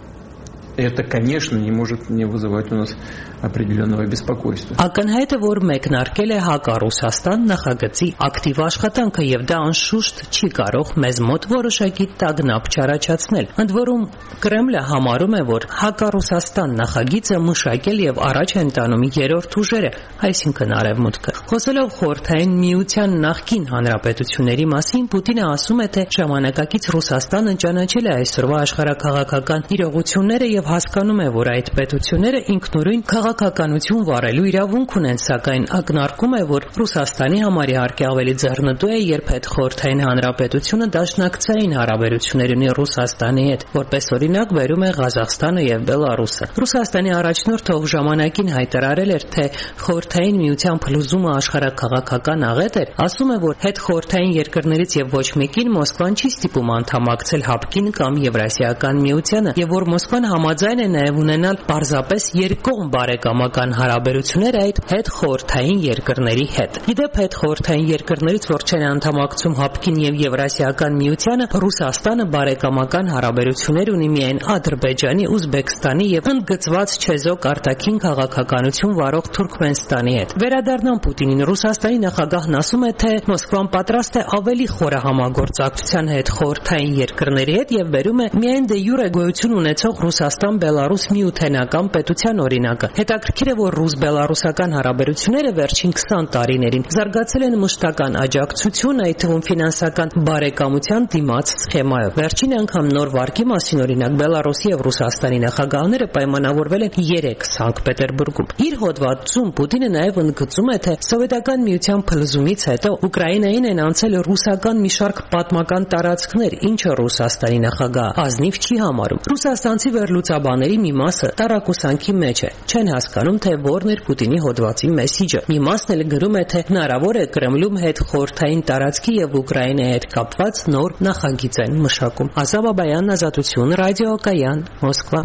И это, конечно, не может не вызывать у нас определенного беспокойства. Ակնհայտ է, որ մեկնարկել է հակառուսաստան նախագծի ակտիվ աշխատանքը եւ դա անշուշտ չի կարող մեզ մոտ որոշակի տագնապ չառաջացնել։ Ընդ որում Կրեմլը համարում է, որ հակառուսաստան նախագիծը մշակել եւ առաջ են տանում երրորդ ուժերը, այսինքն Արևմուտքը։ Խոսելով Խորհրդային Միության նախկին հանրապետությունների մասին, Պուտինը ասում է, թե ժամանակակից Ռուսաստանը ճանաչել է այսօրվա աշխարհաքաղաքական իրողությունները եւ հասկանում է, որ այդ պետությունները ինքնուրույն քաղաքականություն վարելու իրավունք ունեն, սակայն ակնարկում է, որ Ռուսաստանի համար իհարկե ավելի ձեռնտու է, երբ այդ խորհրդային հանրապետությունը դաշնակցային հարաբերություններ ունի Ռուսաստանի հետ, որպես օրինակ բերում է Ղազախստանը եւ Բելարուսը։ Ռուսաստանի առաջնորդը, ով ժամանակին հայտարարել էր, թե խորհրդային միության փլուզումը աշխարհաքաղաքական աղետ էր, ասում է, որ հետ խորհրդային երկրներից եւ ոչ մեկին Մոսկվան չի ստիպում անդամակցել ՀԱՊԿ-ին կամ Եվրասիական միությանը, եւ որ Մոսկվան համաձայն է նաեւ ունենալ պարզապես երկկողմ բարեկամական հարաբերություններ այդ հետ խորհրդային երկրների հետ։ Իդեպ հետ խորհրդային երկրներից, որ չեն անդամակցում ՀԱՊԿ-ին եւ Եվրասիական միությանը, Ռուսաստանը բարեկամական հարաբերություններ ունի միայն Ադրբեջանի, Ուզբեկստանի եւ ընդգծված չեզոք արտաքին քաղաքականություն վարող Թուրքմենստանի հետ։ Վերադառնան Պուտինին, Ռուսաստանի նախագահն ասում է, թե Մոսկվան պատրաստ է ավելի խորահամագործակցության հետ խորհրդային երկրների հետ եւ վերում է միայն դե յուրե գոյություն ունեցող Ռուսաստան-Բելարուս միութենական պետության օրինակը։ Հետաքրքիր է, որ ռուս-բելարուսական հարաբերությունները վերջին 20 տարիներին զարգացել են մշտական աջակցություն, այդ թվում ֆինանսական բարեկամության դիմաց սխեմայով։ Վերջին անգամ նոր վարկի մասին օրինակ Բելարուսի եւ Ռուսաստանի նախագահները պայմանավորվել են 3 Սանկտ Պետերբուրգում։ Իր հոդվածում Պուտինը նաեւ ընդգծում է, թե սովետական միության փլուզումից հետո Ուկրաինային են անցել ռուսական մի շարք պատմական տարածքներ, ինչը Ռուսաստանի նախագահը ազնիվ չի համարում։ Ռուսաստանցի վերլուծաբաների մի մասը տարակուսանքի մեջ է, չեն հասկանում, թե որն էր Պուտինի հոդվածի մեսիջը։ Մի մասն էլ գրում է, թե հնարավոր է Կրեմլում հետ խորհրդային տարածքի եւ Ուկրաինայի հետ կապված նոր նախագիծ են մշակում։ Ազատ Բաբայան, Ազատություն, Ռադիո Կայան, Մոսկվա։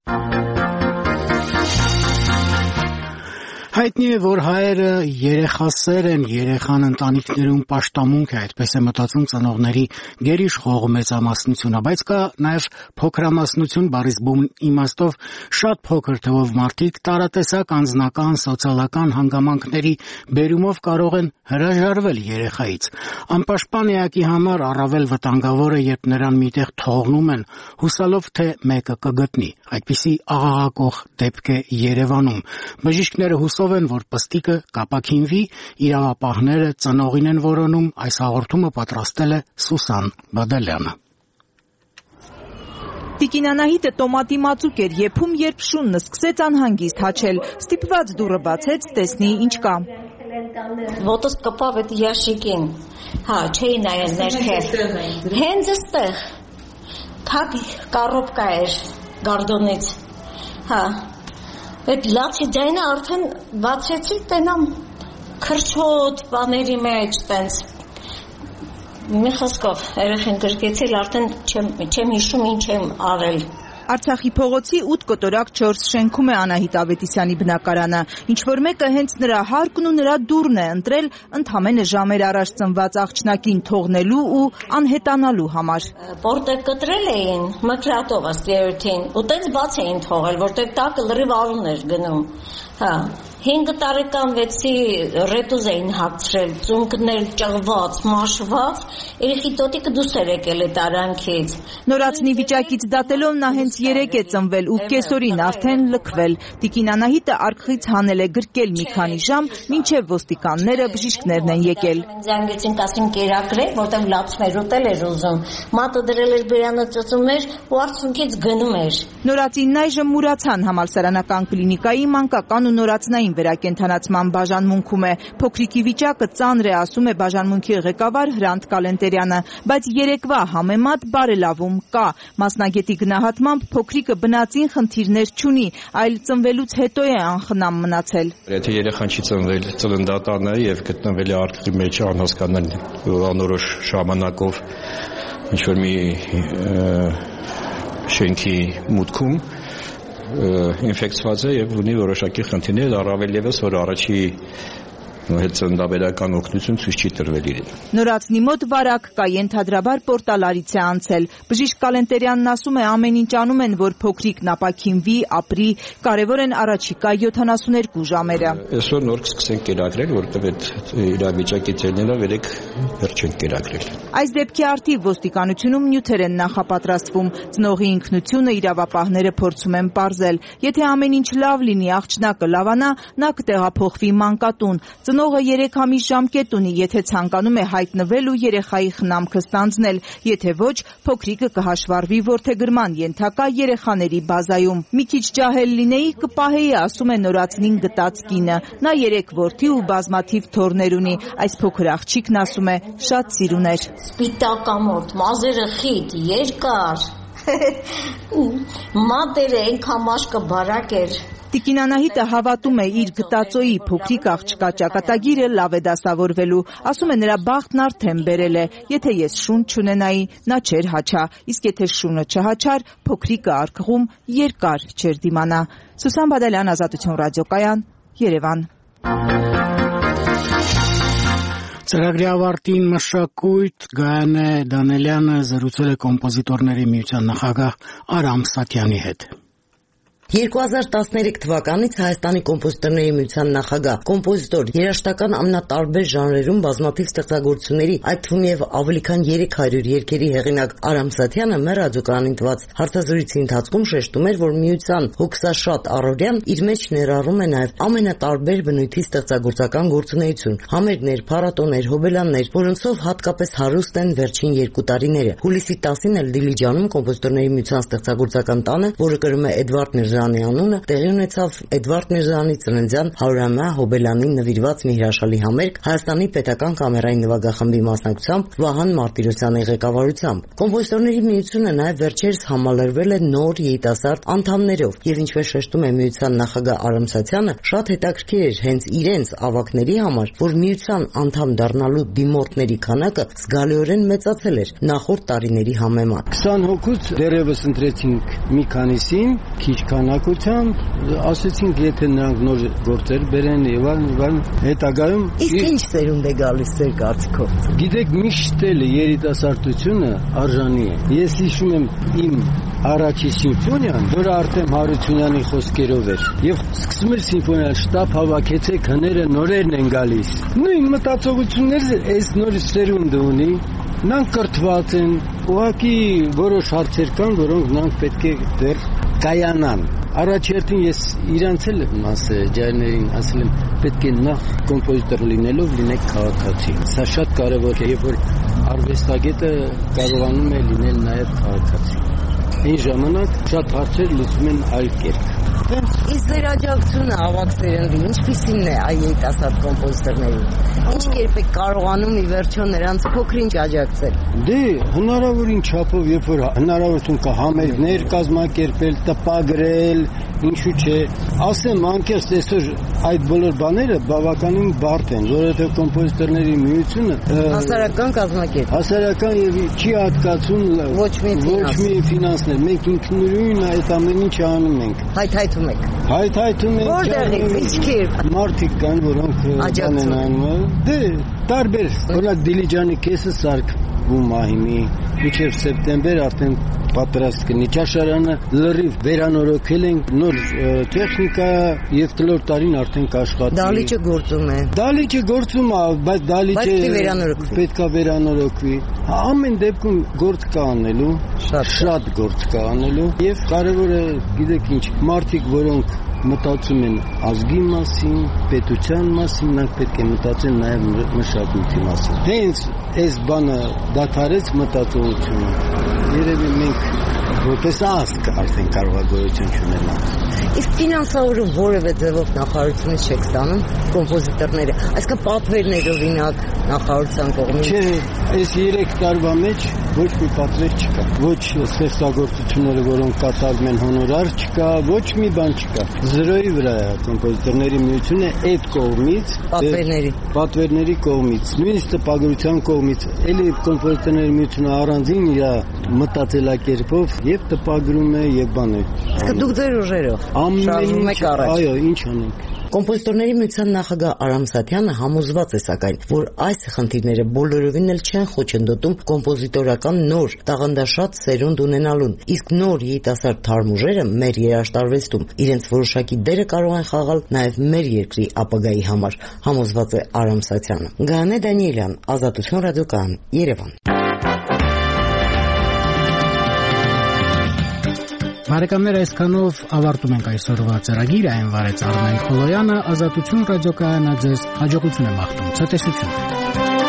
Հայտնի է, որ հայերը երեխասեր են, երեխան ընտանիքներում պաշտամունք է, այդպես է մտածում ծնողների գերիշխող մեծամասնությունը, բայց կա նաև փոքրամասնություն բառից բուն իմաստով շատ փոքր թվով մարդիկ տարատեսակ անձնական, սոցիալական հանգամանքների բերումով կարող են հրաժարվել երեխայից։ Անպաշտպան էակի համար առավել վտանգավոր է, երբ նրան միտեղ թողնում են, հուսալով, թե մեկը կգտնի։ Այդպիսի աղաղակող դեպք է Երևանում։ Բժիշկները հուսով են, որ պստիկը կապաքինվի, իրավապահները ծնողին են որոնում։ Այս հաղորդումը պատրաստել է Սուսան Բադալյանը։ Տիկին Անահիտը տոմատի մածուկ էր եփում, երբ շունն սկսեց անհանգիստ հաչել։ Ստիպված դուռը բացեց, տեսնի ինչ կա։ Ոտս կպավ այդ ящикին։ Հա, չէի նայել ներքև։ Հենց այստեղ։ Թափ կառոպկա էր գարդոնից։ Հա։ Այդ լացի ձայնը արդեն բացեցի, տենամ քրչոտ բաների մեջ տենց։ Մի խոսքով երեխեն գրկեցել, արդեն չեմ հիշում ինչ եմ արել։ Արցախի փողոցի 8 կոտորակ 4 շենքում է Անահիտ Ավետիսյանի բնակարանը, ինչ-որ մեկը հենց նրա հարկն ու նրա դուռն է ընտրել ընդամենը ժամեր առաջ ծնված աղջնակին թողնելու ու անհետանալու համար։ Որտեղ կտրել էին մկրատով ըստ երթին, ու տենց բաց էին թողել, որտեղ տակը լրիվ արուն էր գնում։ Հա, 5 տարեկան 6-ի ռետուզ էին հագցրել, ծունկներ ճղված, մաշված, երեխի տոտիկը դուրս էր եկել այդ արանքից։ Նորածնի վիճակից դատելով նա հենց 3 է ծնվել ու կեսօրին արդեն լքվել։ Տիկին Անահիտը արկղից հանել է գրկել մի քանի ժամ, մինչև ոստիկանները, բժիշկներն են եկել։ Զանգեցին ասին կերակրեք, որտեղ լացմեր ուտել էր ուզում։ Մատը դրել էր բերանը ծծում էր ու արցունքից գնում էր։ Նորածինն այժմ Մուրացան համալսարանական կլինիկայի մանկական ու նորածնային վերակենդանացման բաժանմունքում է։ Փոքրիկի վիճակը ծանր է, ասում է բաժանմունքի ղեկավար Հրանտ Կալենտերյանը, բայց երեկվա համեմատ բարելավում կա։ Մասնագետի գնահատմամբ փոքրիկը բնածին խնդիրներ չունի, այլ ծնվելուց հետո է անխնամ մնացել։ Եթե երեխան չի ծնվել ծննդատան է եւ գտնվել է արկղի մեջ անհասկանալ անորոշ ժամանակով ինչ-որ մի շենքի մուտքում ինֆեկցված է եւ ունի որոշակի խնդիրներ, առավել եւս որ առաջի հետ ծննդաբերական օգնություն ցույց չի տրվել իրեն։ Նորածնի մոտ վարակ կա, ենթադրաբար պորտալարից է անցել։ Բժիշկ Կալենտերյանն ասում է, ամեն ինչ անում են, որ փոքրիկն ապաքինվի, ապրի, կարևոր են առաջիկա 72 ժամերը։ Այսօր նոր կսկսենք կերակրել, որտեղ այդ իրավիճակի ցելներով երեք վերջ են կերակրել։ Այս դեպքի արդիվ ոստիկանությունում նյութեր են նախապատրաստվում։ Ծնողի ինքնությունը իրավապահները փորձում են պարզել։ Եթե ամեն ինչ լավ լինի, աղջնակը լավանա, նա կտեղափոխվի մանկատուն։ Ծնողը 3 ամիս ժամկետ ունի, եթե ցանկանում է հայտնվել ու երեխայի խնամքը ստանձնել, եթե ոչ, փոքրիկը կհաշվառվի որդեգրման ենթակա երեխաների բազայում։ Մի քիչ ջահել լինեի, կպահեի, ասում է նորածնին գտած կինը։ Նա 3 որդի ու բազմաթիվ թոռներ ունի։ Այս փոքր աղջիկն ասում է, շատ սիրուն էր։ Սպիտակամորթ, մազերը խիտ, երկար։ Մատերը այնքան մաշկը բարակ էր։ Տիկին Անահիտը հավատում է իր գտածոյի փոքրիկ աղջկա ճակատագիրը լավ է դասավորվելու։ Ասում է նրա բախտն արդեն բերել է։ Եթե ես շուն չունենայի, նա չէր հաչա, իսկ եթե շունը չհաչար, փոքրիկը արկղում երկար չէր դիմանա։ Սուսան Բադալյան, Ազատություն ռադիոկայան, Երևան։ Ծրագրի ավարտին մշակույթ Գայանե Դանելյանը զրուցել է կոմպոզիտորների միության նախագահ Արամ Սաթյանի հետ։ 2013 թվականից Հայաստանի կոմպոզիտորների միության նախագահ, կոմպոզիտոր, երաժշտական ամենատարբեր ժանրերում բազմաթիվ ստեղծագործությունների, այդ թվում եւ ավելի քան 300 երգերի հեղինակ Արամ Սաթյանը մեր ռադիոկայանին տված հարցազրույցի ընթացքում շեշտում էր, որ միության հոգսաշատ առօրյան իր մեջ ներառում է նաեւ ամենատարբեր բնույթի ստեղծագործական գործունեություն, համերգներ, փառատոներ, հոբելյաններ, որոնցով հատկապես հարուստ են վերջին 2 տարիները։ Հուլիսի 10-ին էլ Դիլիջանում կոմպոզիտորների միության ստեղծագործական տանը, որը կրում է Էդվարդ Միրզյանի անունը, տեղի ունեցավ Էդվարդ Միրզյանի ծննդյան 100-ամյա հոբելյանին նվիրված մի հրաշալի համերգ Հայաստանի պետական կամերային նվագախմբի մասնակցությամբ Վահան Մարտիրոսյանի ղեկավարությամբ։ Կոմպոզիտորների միությունը նաև վերջերս համալրվել է նոր երիտասարդ անդամներով եւ ինչպես շեշտում է միության նախագահ Արամ Սաթյանը, շատ հետաքրքիր էր հենց իրենց ավակների համար, որ միության անդամ դառնալու դիմորդների քանակը զգալիորեն մեծացել էր նախորդ տարիների համեմատ։ 20 հոգուց դեռևս ընտրեցինք մի քանիսին, քիչ քանակությամբ, ասեցինք, եթե նրանք նոր գործեր բերեն եւ այլն, հետագայում իսկ ինչ սերունդ է գալիս ձեր կարծիքով։ Գիտեք, միշտ էլ երիտասարդությունը արժանի է։ Ես հիշում եմ իմ առաջի սիմֆոնիան, որը Արտեմ Հարությունյանի խոսքերով էր, եւ սկսում էր սիմֆոնիան, շտապ հավաքեցեք, հները նորերն են գալիս։ Նույն մտածողություններ այս նոր սերունդը ունի, նրանք կրթված են, ուղղակի որոշ հարցեր կան, որոնք նրանք պետք է դեռ կայանան։ Առաջերտին ես իրանց էլ ջայրներին ասել եմ, պետք է նախ կոմպոզիտոր լինելով լինեք քաղաքացի։ Սա շատ կարևոր է, երբ որ արվեստագետը կարողանում է լինել նաև քաղաքացի։ Այն ժամանակ շատ հարցեր լուծվում են այլ կերպ։ Իսկ ձեր աջակցությունը ավակ սերնդի ինչպիսին է այ երիտասարդ կոմպոզիտորներին։ Ինչ կերպ եք կարողանում ի վերջո նրանց փոքրինչ աջակցել։ Դե հնարավորին չափով, երբ որ հնարավորություն կա համերգներ կազմակերպել, տպագրել, ինչու՞ չէ։ Ասեմ անկեղծ այսօր այդ բոլոր բաները բավականին բարդ են, որովհետև կոմպոզիտորների միությունը հասարակական կազմակերպ։ Հասարակական եւ չի հատկացում ոչ մի ֆինանսներ։ Մենք ինքնուրույն այդ ամեն ինչը անում ենք։ Հայթայթում եք։ Հայթայթում ենք։ Որտեղից, ինչ կերպ։ Մարդիկ կան, որոնք աջակցում են։ Դե տարբեր, օրինակ Դիլիջանի կեսը սարք մահիմի մինչև սեպտեմբեր արդեն պատրաստ կնի ճաշարանը լրիվ վերանորոգել ենք նոր տեխնիկա եւ տլոր տարին արդեն կաշխատի դալիճը գործում է բայց դալիճը պետքա վերանորոգվի ամեն դեպքում գործ կա անելու շատ գործ կա անելու եւ կարեւորը գիտեք ինչ մարդիկ որոնք մտածում են ազգի մասին, պետության մասին, նրանք պետք է մտածեն նաև մշակույթի մասին։ Հենց այս բանը դադարեց մտածողությունը։ Երևի մենք որպես ազգ արդեն կարող է գոյություն ունենալ։ Իսկ ֆինանսավորում որևէ ձևով նախարարությունից չեք ստանում կոմպոզիտորները, այսինքն պատվերներ օրինակ նախարարության կողմից։ Չէ, այս 3 տարվա մեջ ոչ մի պատվեր չկա։ Ոչ ստեղծագործությունները, որոնք կատարվում են հոնորար չկա, ոչ մի բան չկա։ Զրոյի վրա է կոմպոզիտորների միությունը այդ կողմից, պատվերների կողմից, նույնիսկ տպագրության կողմից, էլի կոմպոզիտորների միությունը առանձին իր մտածելակերպով եւ տպագրում է եւ բան է։ Իսկ դուք ձեր ուժերով շարժվում եք առաջ։ Այո, ինչ անենք։ Կոմպոզիտորների միության նախագահ Արամ Սաթյանը համոզված է սակայն, որ այս խնդիրները բոլորովին էլ չեն խոչընդոտում կոմպոզիտորական նոր տաղանդաշատ սերունդ ունենալուն, իսկ նոր երիտասարդ թարմ ուժերը մեր երաժշտարվեստում իրենց որոշակի դերը կարող են խաղալ նաև մեր երկրի ապագայի համար, համոզված է Արամ Սաթյանը։ Գանե Դանիելյան, Ազատություն ռադիոկայան, Երևան։ Բարեկամներ, այսքանով ավարտում ենք այսօրվա ծրագիրը, այն վարեց Արմեն Խոլոյանը, Ազատություն ռադիոկայանը ձեզ հաջողություն եմ աղթում, ցտեսություն։